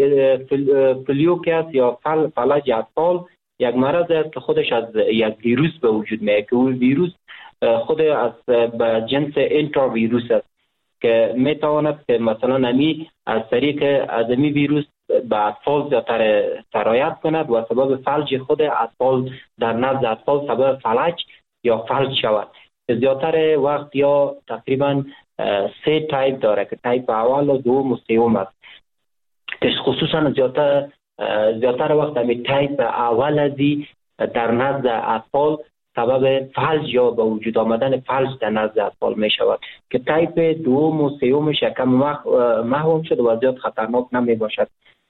پلیو که است یا فل فلج اطفال یک مرض است که خودش از یک ویروس به وجود میاد که اون ویروس خود از به جنس انترا ویروس است که میتواند که مثلا نمی از طریق از می ویروس به اطفال زیادتر سرایت کند و سبب فلج خود اطفال در نزد اطفال سبب فلج یا فلج شود. زیادتر وقت یا تقریبا سه تایپ داره که تایپ اول و دوم و سوم است که خصوصا زیادتر زیادتر وقت همین تایپ اول ازی در نزد اطفال سبب فلج یا به وجود آمدن فلج در نزد اطفال می شود که تایپ دوم و سومش یکم محوم شده و زیاد خطرناک نمی باشد.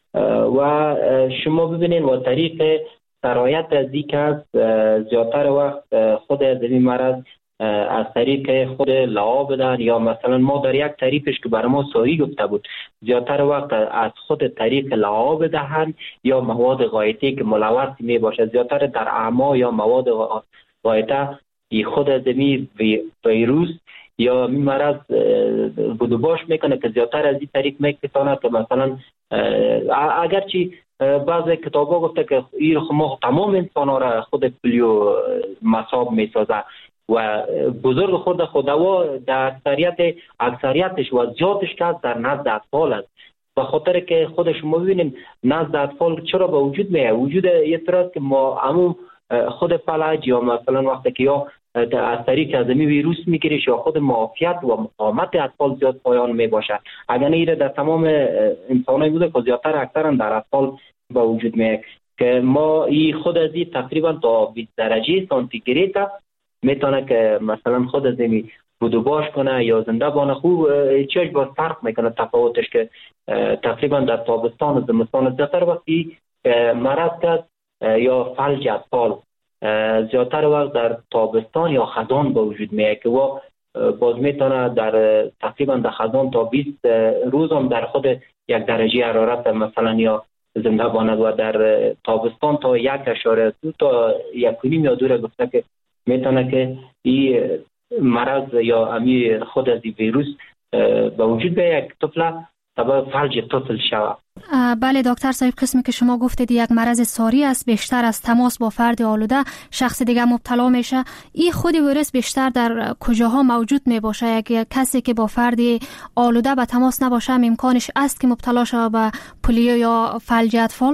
و شما ببینید و طریق سرایت از این که زیادتر وقت خود از این مرض از طریق خود لعاب بدن یا مثلا ما در یک طریقش که برای ما ساری گفته بود زیادتر وقت از خود طریق لعاب دهن یا مواد غایطی که ملوث می باشد. زیادتر در اعما یا مواد غایطه خود از این ویروس یا می مرض بدوباش میکنه که زیادتر از این طریق میکساند که مثلا اگرچه بعضی کتاب ها گفته که این ما تمام انسان ها را خود پلیو مصاب میسازه و بزرگ خود خودوا در اکثریت اکثریتش و زیادش که در نزد اطفال است. به خاطر که خود شما ببینید نزد اطفال چرا به وجود میاد؟ وجود یه طرح که ما همون خود فلج یا مثلا وقتی که یا از طریق از می ویروس میگیرش یا خود معافیت و مقاومت اطفال زیاد پایان می باشد. اگر نه در تمام انسانایی بوده که زیادتر اکثرا در اطفال به وجود میاد که ما این خود از این تقریبا تا بیست درجه سانتیگراد میتونه که مثلا خود از این بدوباش کنه یا زنده بانه. خوب چیش باز فرق میکنه تفاوتش که تقریبا در تابستان و زمستان زیادتر وقتی مرض کرد یا فلج اطفال زیادتر وقت در تابستان یا خزان به وجود میاد که و باز میتونه در تقریبا در خزان تا بیست روز هم در خود یک درجه حرارت مثلا یا زنده باند و در تابستان تا یک اشاره دو تا یک کنیم یا دو گفته که میتونه که این مرض یا امی خود از این ویروس به وجود به یک طفل سبب فلج طفل شود.
بله دکتر صاحب، قسمی که شما گفتید یک مرض ساری است، بیشتر از تماس با فرد آلوده شخص دیگه مبتلا میشه. این خود ویروس بیشتر در کجاها موجود می باشه؟ یک کسی که با فرد آلوده به تماس نباشه امکانش است که مبتلا شود به پلیو یا فلج اطفال؟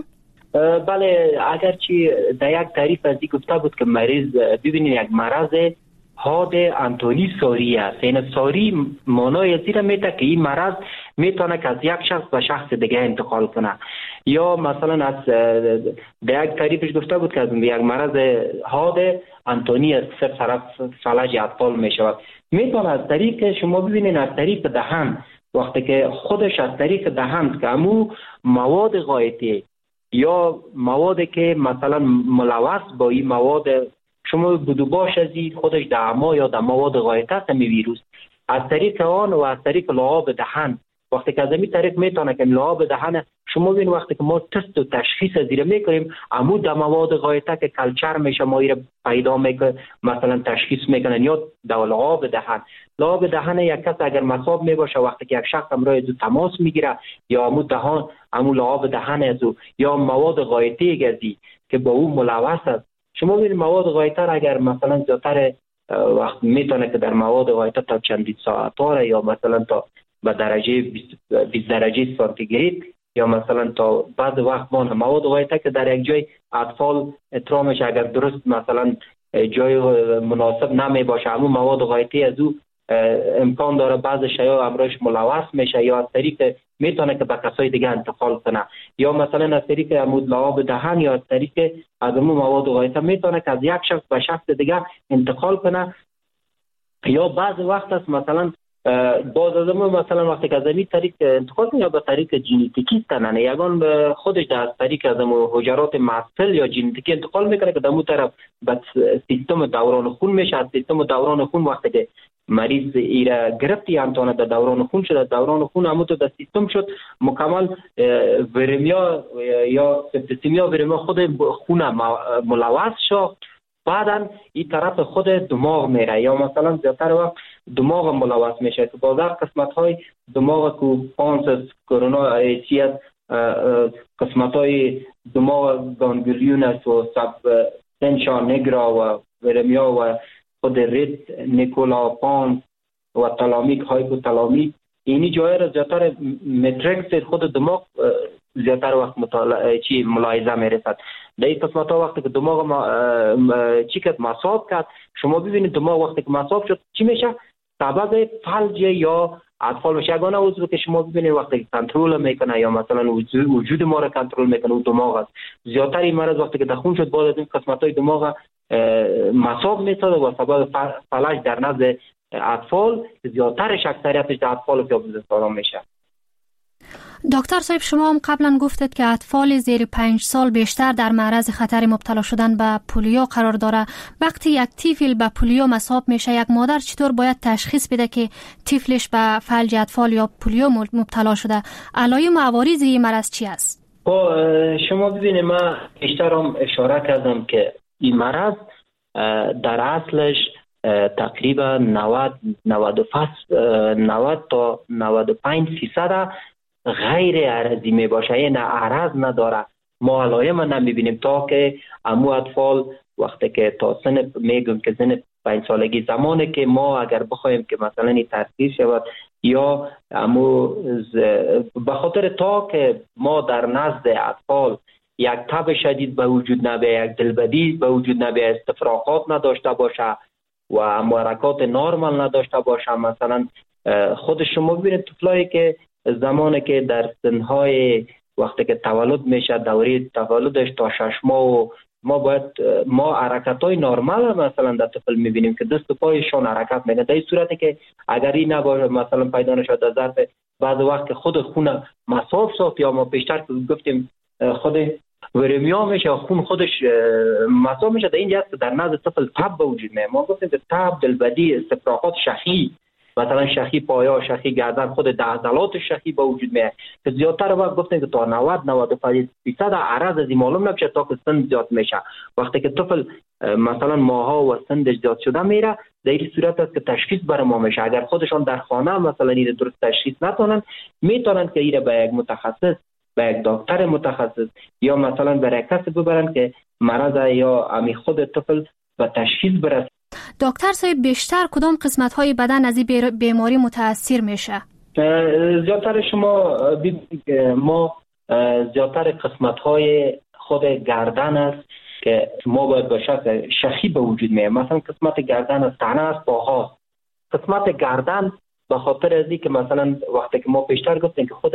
بله، اگرچه در یک تعریف از این گفته بود که مریض ببینید یک مرض حاد آنتونی ساری است. این ساری معنای زیرا میده که این مرض میتونه که از یک شخص به شخص دیگه انتقال کنه یا مثلا از در یک تعریفش گفته بود که از یک مرض حاد آنتونی است سر طرف فلج اطفال میشود. میتونه از طریق شما ببینید از طریق دهن، وقتی که خودش از طریق دهن که همو مواد غایطی یا موادی که مثلا ملوث با این مواد شما بدوباش از این خودش در اعما یا در مواد غایطه است می ویروس از طریق آن و از طریق لعاب دهن وقتی که از این طریق میتونه که لعاب دهن شما ببین وقتی که ما تست و تشخیص زیر میکنیم عمود در مواد غایطه که کلچر میشه ما ایره پیدا میکنه مثلا تشخیص میکنن یا در لعاب دهن. لعاب دهن یک کس اگر مصاب میباشه وقتی که یک شخص امروز از تماس میگیره یا عمود دهان عمود لعاب دهن از یا مواد غایطه گردی که با اون ملوث است. شما ببینید مواد غایطه اگر مثلا زیادتر وقت میتونه که در مواد غایطه تا چندین ساعت داره یا مثلا تا به درجه بیست درجه سانتیگراد یا مثلا تا بعد وقت ما مواد غایطه که در یک جای اطفال اترامش اگر درست مثلا جای مناسب نمی باشه همون مواد غایطه از او امکان داره بعض شیء امروز ملوث میشه یا از طریق میتونه که به کسای دیگه انتقال کنه یا مثلا از طریق عمود لعاب دهن یا از طریق از همون مواد غایطه میتونه که از یک شخص به شخص دیگه انتقال کنه یا بعض وقت است مثلا باز از همون مثلا وقتی که از این طریق انتقال کنه یا به طریق ژنتیکی استنانه یگان خودش در طریق از همون حجرات معطل یا ژنتیکی انتقال میکنه که در اون طرف به سیستم دوران خون میشه. از سیستم دوران خون وقتی که مریض ایره گرفتی انتونه در دوران خون شد دوران خون همون تو در سیستم شد مکمل ورمیا یا سپتسیمیا ورمیا خود خون ملوث شد بعدن این طرف خود دماغ میره یا مثلا زیادتر وقت دماغ ملوث میشه که بازار قسمت های دماغ کو پانس کرونا ایسیت قسمت های دماغ گانگلیون است و سب سنشا نگرا و ورمیا و خود رید نیکولا پانس و تلامیک هایپوتلامیک اینی جای را زیادتر متریکس خود دماغ زیادتر وقت مطالعه چی ملاحظه میرسد. در این قسمت ها وقتی که دماغ ما چی کرد مصاب کرد، شما ببینید دماغ وقتی که مصاب شد چی میشه؟ سبب فلج یا اطفال میشه. یگانه عضو که شما ببینید وقتی که کنترل میکنه یا مثلا وجود ما را کنترل میکنه و دماغ است. زیادتر این مرض وقتی که دخون شد بعد از این قسمت های دماغ مصاب میشه و سبب فلج در نزد اطفال زیادترش اکثریتش در اطفال یا بزرگسالان میشه.
دکتر صاحب شما هم قبلا گفتید که اطفال زیر پنج سال بیشتر در معرض خطر مبتلا شدن به پولیو قرار داره. وقتی یک طفل به پولیو مصاب میشه، یک مادر چطور باید تشخیص بده که طفلش به فلج اطفال یا پولیو مبتلا شده؟ علائم و عوارض این مرض چی است؟
شما ببینید من بیشتر هم اشاره کردم که این مرض در اصلش تقریبا نود نود تا نود و پنج فیصد غیر عرضی می باشه، یعنی عرض نداره. ما علائم نمیبینیم تا که امو اطفال وقتی که تا سن میگم که سن پنج سالگی زمانه که ما اگر بخوایم که مثلا این تاثیر شود یا امو به خاطر تا که ما در نزد اطفال یک تب شدید به وجود نبیه، یک دلبدی به وجود نبیه، استفراغات نداشته باشه و حرکات نرمال نداشته باشه. مثلا خود شما ببینید طفلایی که زمانی که در سنهای وقتی که تولد میشه دوره تولدش تا شش ماه و ما باید ما حرکت‌های نرمال مثلا در طفل میبینیم که دست و پایشون حرکت میکنه. در این صورتی که اگر این نباشه مثلا پیدا نشد در ظرف بعد وقت که خود خون مصاب شد یا ما بیشتر گفتیم خود ورمیا میشه خون خودش مصاب میشه، در اینجا در نزد طفل تب به وجود میاد. ما گفتیم که تب، دلبدی، استفراغات شخی، مثلا شخی پایا، شخی گردن، خود عضلات شخی به وجود میاد که زیادتر وقت گفتیم که تا نود نود و پنج درصد عرض از این معلوم نمیشه تا که سن زیاد میشه. وقتی که طفل مثلا ماها و سنش زیاد شده میره در این صورت است که تشخیص بر ما میشه. اگر خودشان در خانه مثلا این درست تشخیص نتونن میتونن که این به یک متخصص، به یک دکتر متخصص یا مثلا برای کسی ببرن که مرض یا امی خود طفل به تشخیص برسه.
دکتر صاحب بیشتر کدام قسمت های بدن از این بیماری متاثر میشه؟
زیادتر شما ما زیادتر قسمت های خود گردن است که ما باید به شکل شخی به وجود میاد. مثلا قسمت گردن است، تنه است، پاها. قسمت گردن به خاطر از اینکه مثلا وقتی که ما بیشتر گفتیم که خود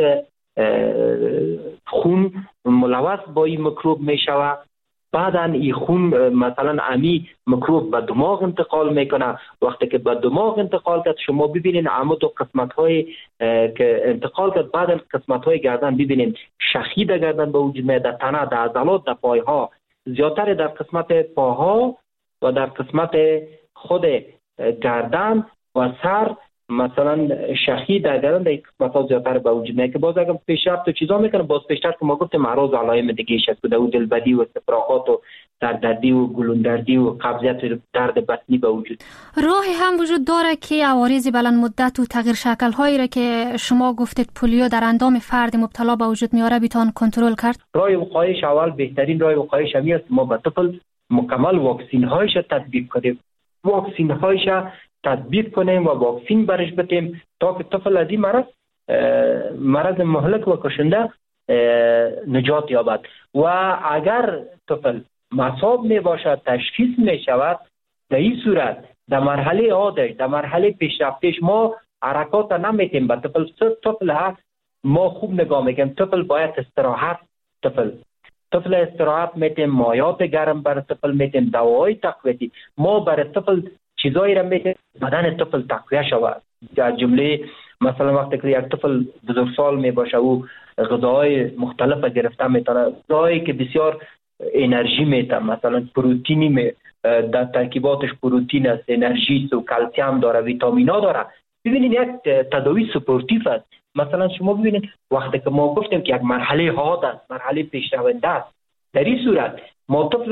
خون ملوث با این میکروب میشود، بعدا این خون مثلا امی میکروب به دماغ انتقال میکنه. وقتی که به دماغ انتقال کرد شما ببینین اما دو قسمت های که انتقال کرد بعدا قسمت های گردن ببینین شخی در گردن به وجود میاد، در تنه، در عضلات، در پای ها، زیادتر در قسمت پاها و در قسمت خود گردن و سر مثلا شخی در گردن در قسمت ها زیادتر به وجود میاد که باز اگر پیشرفت و چیزا میکنه باز بیشتر که ما گفتیم اعراض علائم دیگه شد بوده و دلبدی و استفراغات و سردردی و گلوندردی و قبضیت و درد بطنی به وجود.
راهی هم وجود داره که عوارض بلند مدت و تغییر شکل هایی را که شما گفتید پولیو در اندام فرد مبتلا به وجود میاره بیتون کنترل کرد؟
راه وقایش اول بهترین راه وقایش همی است ما به طفل مکمل واکسین هایش تطبیق کنیم. واکسین هایش تطبیق کنیم و واکسین برش بدیم تا که طفل از این مرض مرض مهلک و کشنده نجات یابد. و اگر طفل مصاب می باشد تشخیص می شود در این صورت در مرحله عادش در مرحله پیشرفتش ما حرکات نمیتیم به طفل طفل هست ما خوب نگاه میکنیم. طفل باید استراحت طفل طفل استراحت میتیم، مایات گرم برای طفل میتیم، دواهای تقویتی ما برای طفل چیزایی را میتیم بدن طفل تقویه شود. در جمله مثلا وقتی که یک طفل بزرگسال می باشه او غذاهای مختلف گرفته میتونه، غذایی که بسیار انرژی میده، مثلا پروتئینی می در ترکیباتش پروتئین است، انرژی و کلسیم داره، ویتامینا داره. ببینید یک تداوی سپورتیو است. مثلا شما ببینید وقتی که ما گفتیم که یک مرحله حاد است، مرحله پیشرونده است، در این صورت ما طفل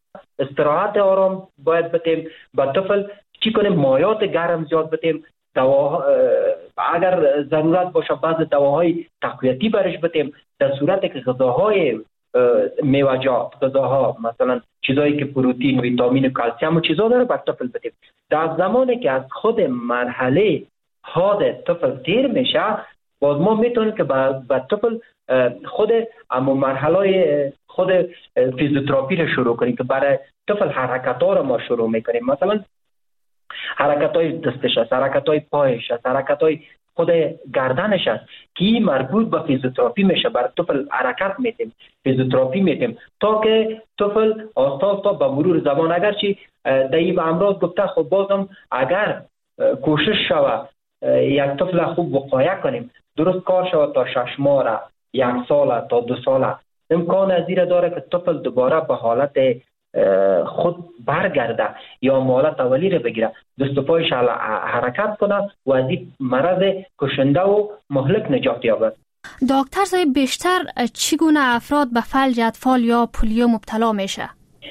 استراحت آرام باید بدیم. به طفل چی کنیم؟ مایات گرم زیاد بدیم. دوا اگر ضرورت باشه بعض دواهای تقویتی برش بدیم. در صورتی که غذاهای میوه‌جات، غذاها مثلا چیزایی که پروتئین، ویتامین و کلسیم و چیزا داره بر طفل بدیم. در زمانی که از خود مرحله حاد طفل تیر میشه باز ما میتونیم که با طفل خود اما مرحله خود فیزیوتراپی رو شروع کنیم که برای طفل حرکت ها رو ما شروع میکنیم. مثلا حرکت های دستش است، حرکت های پایش است، حرکت های خود گردنش است که این مربوط به فیزیوتراپی میشه. بر طفل حرکت میتیم، فیزیوتراپی میتیم تا که طفل آستا آستا به مرور زمان اگرچه در این امراض گفته خب بازم اگر کوشش شود یک طفل خوب وقایه کنیم، درست کار شود تا شش ماه یک سال تا دو سال امکان از این داره که طفل دوباره به حالت خود برگرده یا حالت اولی رو بگیره، دست و پایش حرکت کنه و از این مرض کشنده و مهلک نجات یابد.
دکتر صاحب بیشتر چگونه افراد به فلج اطفال یا پولیو مبتلا میشه؟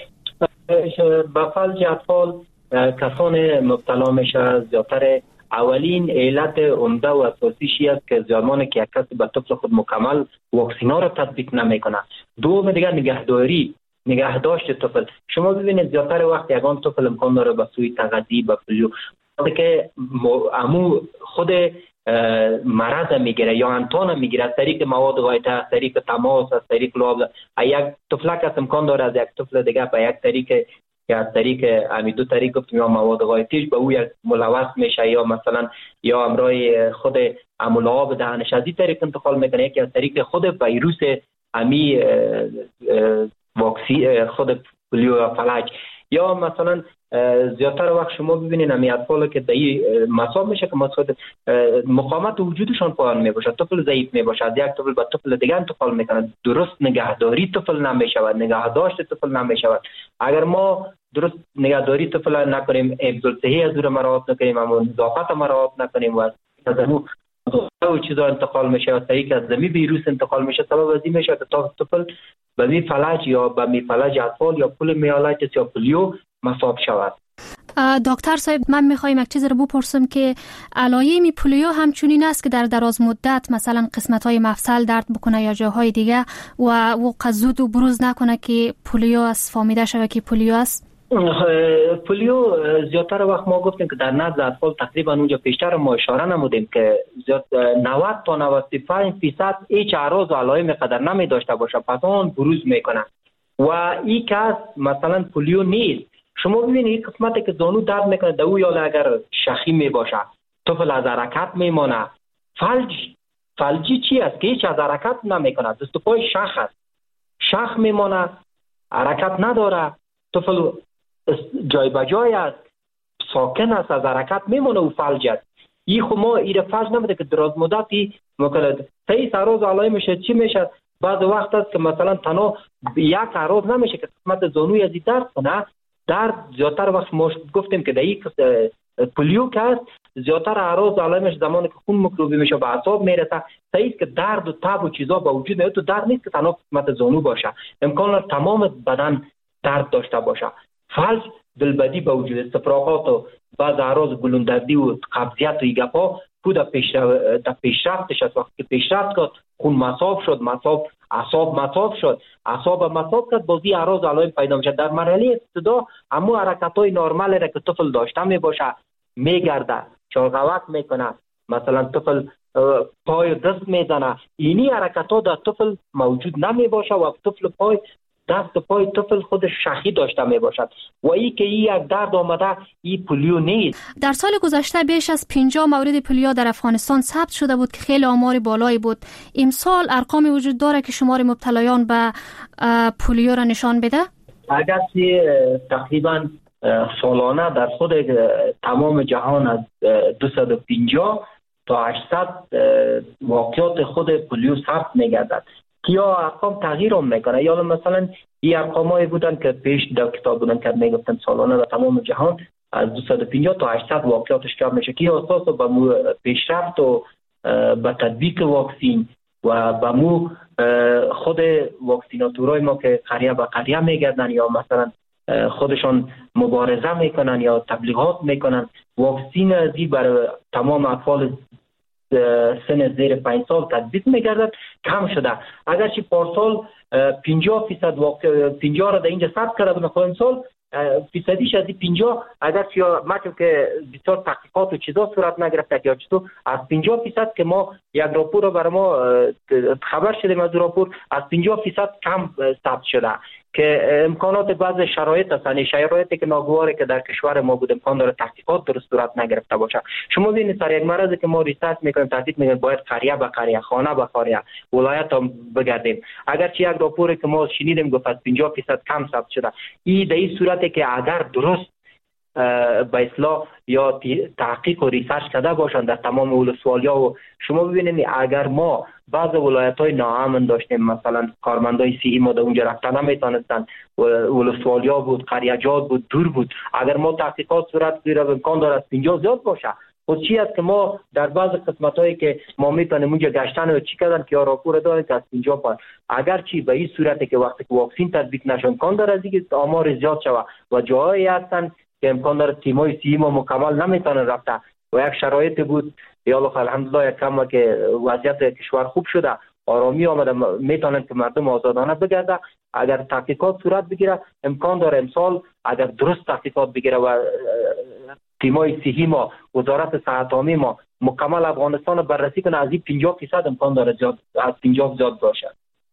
به فلج اطفال کسان مبتلا میشه زیادتر اولین علت عمده و اساسیشی است که زمانی که یک کسی به طفل خود مکمل واکسینا را تطبیق نمیکنه. دوم دیگر نگهداری، نگهداشت طفل. شما ببینید زیادتر وقت یگان طفل امکان داره به سوی تغذیه به پولیو که امو خود مرض میگیره یا انتان میگیره از طریق مواد غایطه، از طریق تماس، از طریق لعاب. یک طفلک از امکان داره از یک طفل دیگه به یک طریق که از طریق امی دو طریق گفتیم یا مواد غایطیش به او یک ملوث میشه یا مثلا یا امرای خود امولاب دهنش از این طریق انتقال میکنه، یکی از طریق خود ویروس امی واکسی خود پولیو یا فلج. یا مثلا زیادتر وقت شما ببینید امی اطفال که دایی مصاب میشه که مصاب مقاومت وجودشان پایان میباشه، طفل ضعیف میباشه، از یک طفل به طفل دیگه انتقال میکنه، درست نگهداری طفل نمیشود، نگهداشت طفل نمیشود. اگر ما درست نگهداری طفل نکنیم، حفظ الصحه از او مراعات نکنیم، اما نظافت مراعات نکنیم و از اون و چیزا انتقال میشه، از طریق از زمین ویروس انتقال میشه، سبب از این میشه که تا طفل به می فلج یا به می فلج اطفال یا پولیومیالیتیس یا پولیو مصاب شود.
دکتر صاحب من میخوایم یک چیز رو بپرسم که علائم پولیو همچنین است که در دراز مدت مثلا قسمت های مفصل درد بکنه یا جاهای دیگه و و قزود و بروز نکنه که پولیو است، فهمیده شده که پولیو است؟
پولیو زیادتر وقت ما گفتیم که در نزد اطفال تقریبا اونجا پیشتر ما اشاره نمودیم که زیاد نود تا نود و پنج درصد هیچ اعراض و علائم قدر نمی داشته باشه، پس آن بروز میکنه و این کس مثلا پولیو نیست. شما ببینید قسمتی که زانو درد میکنه در او یا اگر شخی می باشه طفل از حرکت میمانه. فلج فلجی چی است که هیچ از حرکت نمیکنه، دست و پای شخ است، شخ میمانه، حرکت نداره، طفل جای بجای است، ساکن است، از حرکت میمونه و فلج است. این خو ما ایره فلج نمیده که دراز مدتی مکلد تایی سراز علائم میشه. چی میشه؟ بعض وقت است که مثلا تنها یک عراض نمیشه که قسمت زانوی از درد کنه، درد زیادتر وقت ما گفتیم که در یک پولیو که است زیادتر اعراض علائمش زمانی که خون مکروبی میشه به اعصاب میرسه، صحیح که درد و تب و چیزا به وجود میاد. تو درد نیست که تنها قسمت زانو باشه، امکان است تمام بدن درد داشته باشه. فلج دلبدی به وجود، استفراغات و بعض اعراض گلوندردی و قبضیت و ایگپا خود در پیشرفتش است. وقتی که پیشرفت کرد خون مصاب شد، مصاب اعصاب مصاب شد، اعصاب مصاب کرد، بازی اعراض علائم پیدا میشه. در مرحله ابتدا همو حرکت‌های نرمال را که طفل داشته میباشه، میگرده، چالغوک میکنه، مثلا طفل پای دست میزنه، اینی حرکت‌ها در طفل موجود نمیباشه و طفل پای دست و پای طفل خودش شخی داشته می باشد و ای که این یک درد آمده این پولیو نیست.
در سال گذشته بیش از پنجاه مورد پولیو در افغانستان ثبت شده بود که خیلی آمار بالایی بود. امسال ارقام وجود داره که شمار مبتلایان به پولیو را نشان بده؟
اگرچه تقریبا سالانه در خود تمام جهان از دویست و پنجاه تا هشتصد واقعات خود پولیو ثبت می‌گردد که یا ارقام تغییر هم میکنه یا مثلا این ارقامایی بودن که پیش در کتاب بودن که میگفتن سالانه در تمام جهان از دویست و پنجاه تا هشتصد واقعاتش کم میشه که اساس به پیشرفت و به تطبیق واکسین و به مو خود واکسیناتورای ما که قریه به قریه میگردن یا مثلا خودشان مبارزه میکنن یا تبلیغات میکنن، واکسین ازی برای تمام اطفال سن زیر پنج سال تطبیق میگردد کم شده. اگرچه پارسال پنجاه فیصد پنجاه را در اینجا ثبت کرده بود، خود امسال فیصدیش از پنجاه، اگر یا مطلب که بسیار تحقیقات و چیزا صورت نگرفته یا چطور از پنجاه فیصد که ما یک راپور رو برای ما خبر شدیم از راپور از پنجاه فیصد کم ثبت شده که امکانات بعض شرایط هستند، شرایطی که ناگواره که در کشور ما بود امکان داره تحقیقات درست صورت نگرفته باشه. شما ببینید سر یک مرضی که ما ریسرچ میکنیم تحقیق میکنیم باید قریه به قریه، خانه به خانه، ولایت هم بگردیم. اگرچه یک راپوری که ما شنیدیم گفت از پنجاه فیصد کم ثبت شده، این در این صورتی که اگر درست به اصلاح یا تحقیق و ریسرچ کرده باشند در تمام ولسوالیا و شما ببینید اگر ما بعض ولایت‌های ناامن داشتیم، مثلا کارمندای صحی ما در اونجا رفتن نمیتونستن، ولسوالیا بود، قریه‌جات بود، دور بود، اگر ما تحقیقات صورت بگیره امکان داره از پنجاه زیاد باشه. خود چی است که ما در بعض قسمت‌هایی که ما میتونیم اونجا گشتن و چی کردن که راپور دارن که از پنجاه پا اگر چی به این صورتی که وقتی که واکسن تطبیق نشه امکان داره از اینکه آمار زیاد شوه و جاهایی هستن که امکان داره تیمای صحی ما مکمل نمیتونن رفته و یک شرایط بود یا الحمدلله یک کم که وضعیت کشور خوب شده، آرامی آمده، میتونن که مردم آزادانه بگرده. اگر تحقیقات صورت بگیره امکان داره امسال اگر درست تحقیقات بگیره و تیمای صحی ما، وزارت صحت عامه ما مکمل افغانستان بررسی کنه از این پنجاه فیصد امکان داره زیاد از پنجاه زیاد باشه.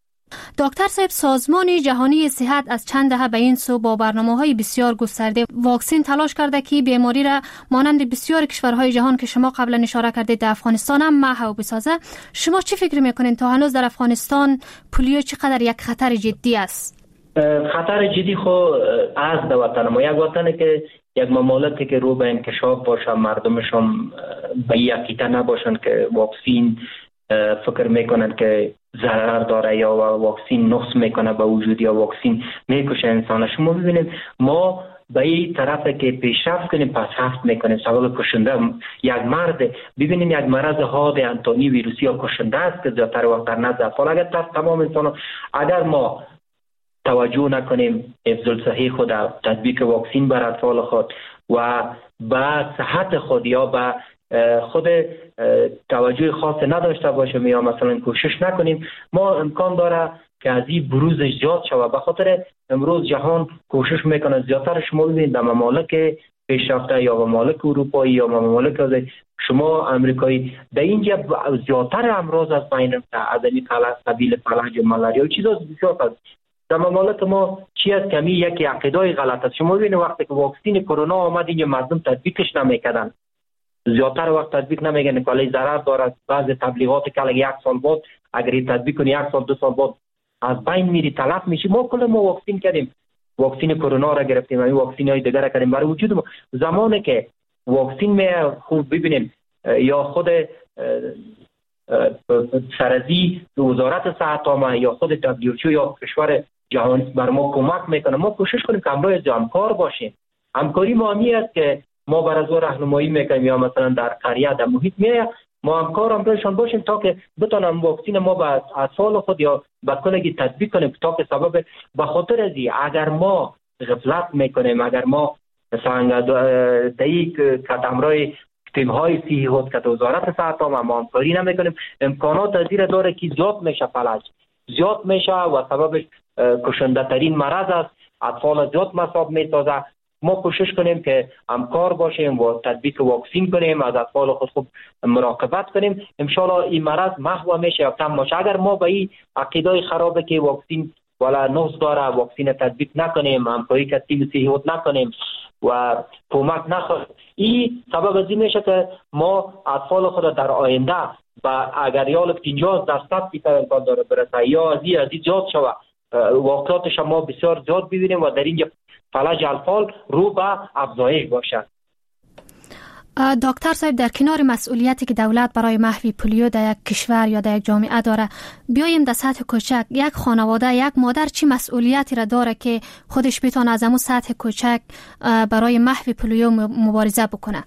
دکتر صاحب، سازمان جهانی صحت از چند دهه به این سو با برنامه‌های بسیار گسترده واکسن تلاش کرده که بیماری را مانند بسیار کشورهای جهان که شما قبلا اشاره کردید در افغانستان هم محو بسازه. شما چی فکر میکنید تا هنوز در افغانستان پولیو چقدر یک خطر جدی است؟
خطر جدی خو از در وطن ما، یک وطنی که یک مملکتی که رو به انکشاف باشه، مردمش هم به یقیته نباشن که واکسن فکر میکنن که ضرر داره یا واکسن نقص میکنه به وجود یا واکسن میکشه انسان. شما ببینید ما به این طرف که پیشرفت کنیم پس رفت میکنیم سبب کشنده یک مرد. ببینیم یک مرض حاد انتانی ویروسی یا کشنده است که زیادتر وقت در نزد اطفال اگر تمام انسان اگر ما توجه نکنیم حفظ الصحه خود، تطبیق واکسن بر اطفال خود و به صحت خود یا به خود توجه خاص نداشته باشیم یا مثلا کوشش نکنیم، ما امکان داره که از این بروزش زیاد شود. به خاطر امروز جهان کوشش میکنه زیادتر. شما ببینید در ممالک پیشرفته یا ممالک اروپایی یا ممالک از شما امریکایی در اینجا زیادتر امراض از بین رفته، از این قبیل فلج ملاریا و چیزا بسیار است. در ممالک ما چی است کمی یک عقیده غلط است. شما ببینید وقتی که واکسن کرونا آمد اینجا مردم تطبیقش نمیکردن، زیادتر وقت تطبیق نمیگن که علی ضرر داره. بعض تبلیغات که الان یک سال بعد اگر این تطبیق کنی یک سال دو سال بعد از بین میری تلف میشی. ما کل ما واکسن کردیم، واکسن کرونا را گرفتیم، این واکسن های دیگر را کردیم برای وجود ما. زمانی که واکسن می خوب ببینیم یا خود سرزی وزارت صحت عامه یا خود دبلیو اچ او یا کشور جهان بر ما کمک میکنه، ما کوشش کنیم که همراه همکار باشیم. همکاری ما همی است که ما بر از راهنمایی میکنیم یا مثلا در قریه در محیط میه ما همکار همراهشان باشیم تا که بتونن واکسن ما به اطفال خود یا به کلگی تطبیق کنیم تا که سبب به خاطر ازی اگر ما غفلت میکنیم، اگر ما مثلا دایی که همراه تیم های صحی خود که وزارت صحت عامه ما همکاری نمیکنیم امکانات از این داره که زیاد میشه فلج زیاد میشه و سببش کشنده ترین مرض است، اطفال زیاد مصاب میسازه. ما کوشش کنیم که همکار باشیم و تطبیق واکسن کنیم، از اطفال خود خوب مراقبت کنیم. ان شاء الله این مرض محو میشه یا کم میشه. اگر ما به این عقیده خرابه که واکسن ولا نقص داره واکسن تطبیق نکنیم، همکاری که تیم صحی نکنیم و کمک نخواهیم، این سبب از این میشه که ما اطفال خود در آینده و اگر یال پنجاه درصد فیصد امکان داره برسه یا از این از این زیاد شوه واقعاتش ما بسیار زیاد ببینیم و در اینجا فلج اطفال رو به افزایش باشد.
دکتر صاحب، در کنار مسئولیتی که دولت برای محو پولیو در یک کشور یا در یک جامعه داره، بیایم در سطح کوچک یک خانواده، یک مادر چی مسئولیتی را داره که خودش بتونه از همون سطح کوچک برای محو پولیو مبارزه بکنه؟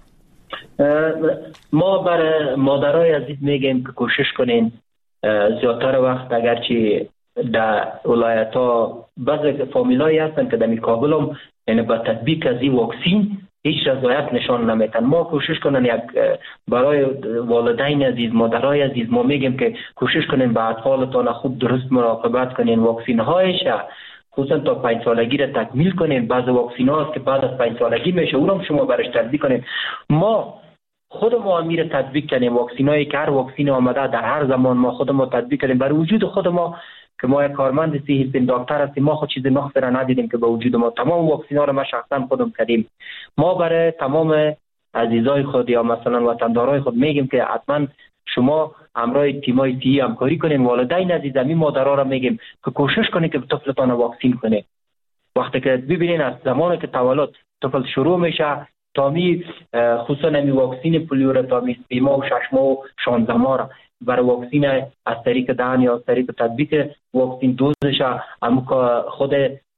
ما برای مادرای عزیز میگیم که کوشش کنین زیادتر وقت اگرچه در ولایت ها بعضی فامیلایی هستن که در کابل هم یعنی با تطبیق از این واکسین هیچ رضایت نشان نمیتن. ما کوشش کنن یک برای والدین عزیز، مادرای عزیز ما میگیم که کوشش کنین به اطفالتان خوب درست مراقبت کنین، واکسین هایش خصوصا تا پنج سالگی را تکمیل کنین. بعض واکسین ها هست که بعد از پنج سالگی میشه، اونم شما برش تطبیق کنین. ما خود ما امیر تطبیق کنیم واکسین هایی که هر واکسین آمده در هر زمان ما خود ما تطبیق کنیم. برای وجود خود ما که ما یک کارمند صحی هستیم، دکتر هستیم، ما خود چیز نقص را ندیدیم که به وجود ما تمام واکسین ها را ما شخصا خودم کردیم. ما برای تمام عزیزای خود یا مثلا وطندارای خود میگیم که حتما شما همراه تیمای صحی همکاری کنین. والدین عزیز همین مادرها را میگیم که کوشش کنین که طفلتان واکسین کنین. وقتی که ببینین از زمانی که تولد طفل شروع میشه تا می خصوصا می واکسین پولیو را تا می سه ماه و شش ماه و شانزده ماه را برای واکسین از طریق دهن یا از طریق تطبیق واکسین دوزش هم خود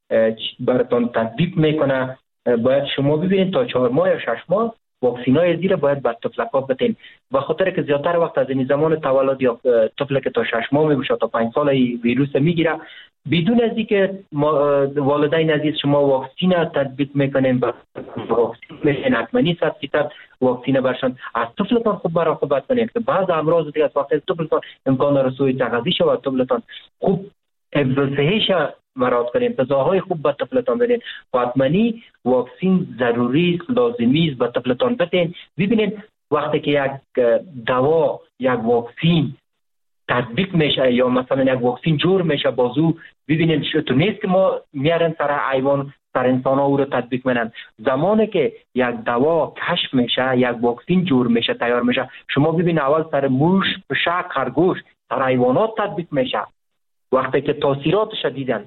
براتون تطبیق میکنه. باید شما ببینید تا چهار ماه یا شش ماه واکسین های زیر باید بر طفلکا بتین. و خاطر که زیادتر وقت از این زمان تولد یا طفل که تا شش ماه میشه تا پنج سال ویروس میگیره بدون از اینکه والدین عزیز شما واکسین تطبیق میکنین با واکسین میشن حتماً صد فیصد واکسین برشان از طفلتان خوب مراقبت کنین که بعض امراض دیگه از وقتی طفلتان امکان رسوی تغذیه شود طفلتان خوب حفظ صحیش مراعات کنین، غذاهای خوب به طفلتان بدین و حتماً واکسین ضروری است، لازمی است به طفلتان بدین. ببینید وقتی که یک دوا یک واکسین تطبیق میشه یا مثلا یک واکسین جور میشه بازو ببینید تو نیست که ما میارن سر حیوان سر انسان ها او رو تطبیق میکنن. زمانی که یک دوا کشف میشه یک واکسین جور میشه تیار میشه شما ببین اول سر موش، پشک، خرگوش سر حیوانات تطبیق میشه. وقتی که تاثیراتش دیدن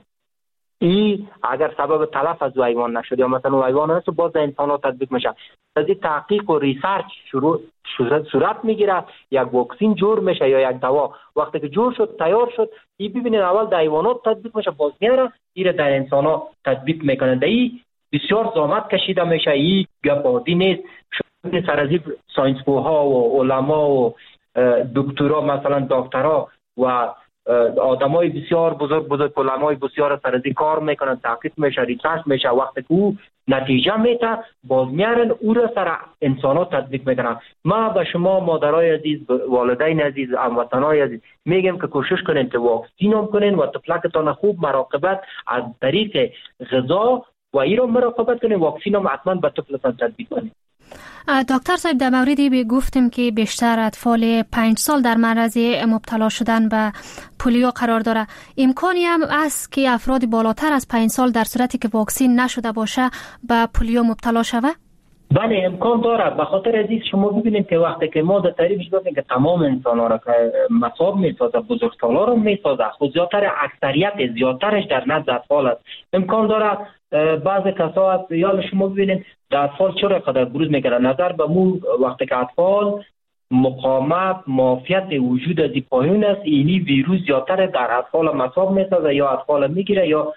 این اگر سبب تلف از حیوان نشد یا مثلا حیوان هست باز انسان ها تطبیق میشه. از این تحقیق و ریسرچ شروع صورت میگیره، یک واکسین جور میشه یا یک دوا وقتی که جور شد تیار شد این ببینید اول در حیوانات تطبیق میشه باز میاره این در انسان ها تطبیق میکنند. این بسیار زحمت کشیده میشه، این گپ عادی نیست. شما سر از این ساینسپوها و علما و دکترا مثلا دکترها و آدمای بسیار بزرگ بزرگ علمای بسیار سر از این کار میکنن، تحقیق میشه، ریسرچ میشه. وقتی که او نتیجه میده باز میارن او را سر انسان ها تطبیق میکنن. ما به شما مادرای عزیز، والدین عزیز، هموطنای عزیز میگم که کوشش کنین که واکسین هم کنین و طفلکتان خوب مراقبت از طریق غذا و این رو مراقبت کنین. واکسین هم حتما به طفلتان تطبیق کنین.
دکتر صاحب در موردی گفتیم که بیشتر اطفال پنج سال در معرض مبتلا شدن به پولیو قرار داره. امکانی هم است که افراد بالاتر از پنج سال در صورتی که واکسین نشده باشه به پولیو مبتلا شوه؟
بله امکان داره. به خاطر عزیز شما ببینید که وقتی که ما در تعریفش گفتیم که تمام انسان ها را که مصاب میسازه بزرگسالا را میسازه خود زیادتر اکثریت زیادترش در نزد اطفال است. امکان داره بعض کسا هست یا شما ببینید در اطفال چرا قدر بروز میکنه نظر به مو وقتی که اطفال مقاومت معافیت وجود از پایین است اینی ویروس زیادتر در اطفال مصاب میسازه یا اطفال میگیره یا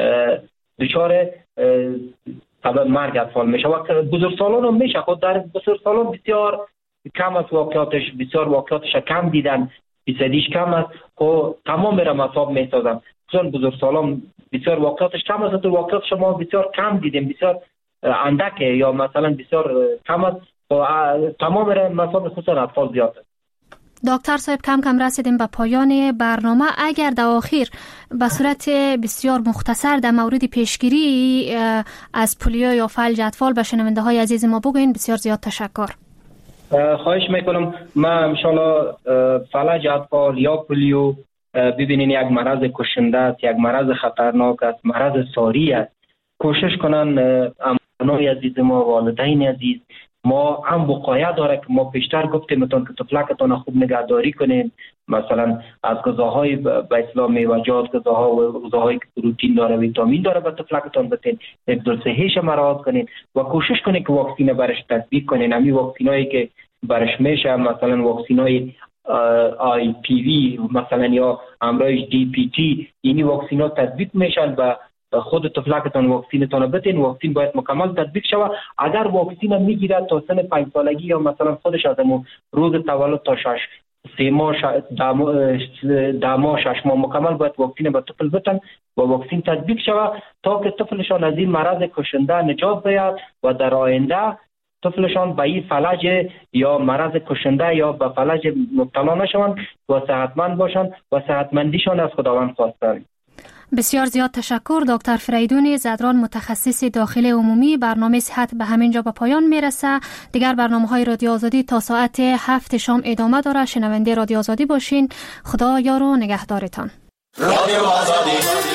دچار سبب مرگ اطفال میشه. وقت بزرگسالان هم میشه خود در بزرگسالان بسیار کم است واقعاتش، بسیار واقعاتش کم دیدن، فیصدیش کم است خب تمام میره مصاب میسازن. چون بزرگسالان بسیار واقعاتش کم است و واقعات شما بسیار کم دیدیم، بسیار اندکه یا مثلا بسیار کم است و تمام میره مصاب خصوصا اطفال زیاد است.
دکتر صاحب کم کم رسیدیم به پایان برنامه. اگر در آخر به صورت بسیار مختصر در مورد پیشگیری از پولیو یا فلج اطفال به شنونده های عزیز ما بگوین بسیار زیاد تشکر.
خواهش میکنم. ما انشالله فلج اطفال یا پولیو ببینین یک مرض کشنده است، یک مرض خطرناک است، مرض ساری است. کوشش کنن امنای عزیز ما، والدین عزیز ما هم وقایه داره که ما پیشتر گفتیم میتون که طفلکتان خوب نگهداری کنین، مثلا از غذاهای به اسلام میوه‌جات، غذاها و غذاهایی که پروتئین داره، ویتامین داره به طفلکتان بدین، حفظ صحیش مراعات کنین و کوشش کنین که واکسین برش تطبیق کنین. همین واکسینایی که برش میشه مثلا واکسینای آی پی وی مثلا یا امرایش دی پی تی اینی واکسینا تطبیق میشن و خود طفلکتان واکسینتان بدین. واکسین باید مکمل تطبیق شود. اگر واکسین میگیره تا سن پنج سالگی یا مثلا خودش از روز تولد تا شش سه ماه ده ماه شش ماه مکمل باید واکسین به طفل بتن و واکسین تطبیق شود تا که طفلشان از این مرض کشنده نجات بیاد و در آینده طفلشان به این فلج یا مرض کشنده یا به فلج مبتلا نشوند و صحتمند باشند و صحتمندیشان از خداوند خواستند.
بسیار زیاد تشکر. دکتر فریدون زدران، متخصص داخل عمومی. برنامه صحت به همین جا به پایان میرسه. دیگر برنامه های رادیو آزادی تا ساعت هفت شام ادامه داره. شنونده رادیو آزادی باشین. خدا یار و نگهدارتان. رادیو آزادی.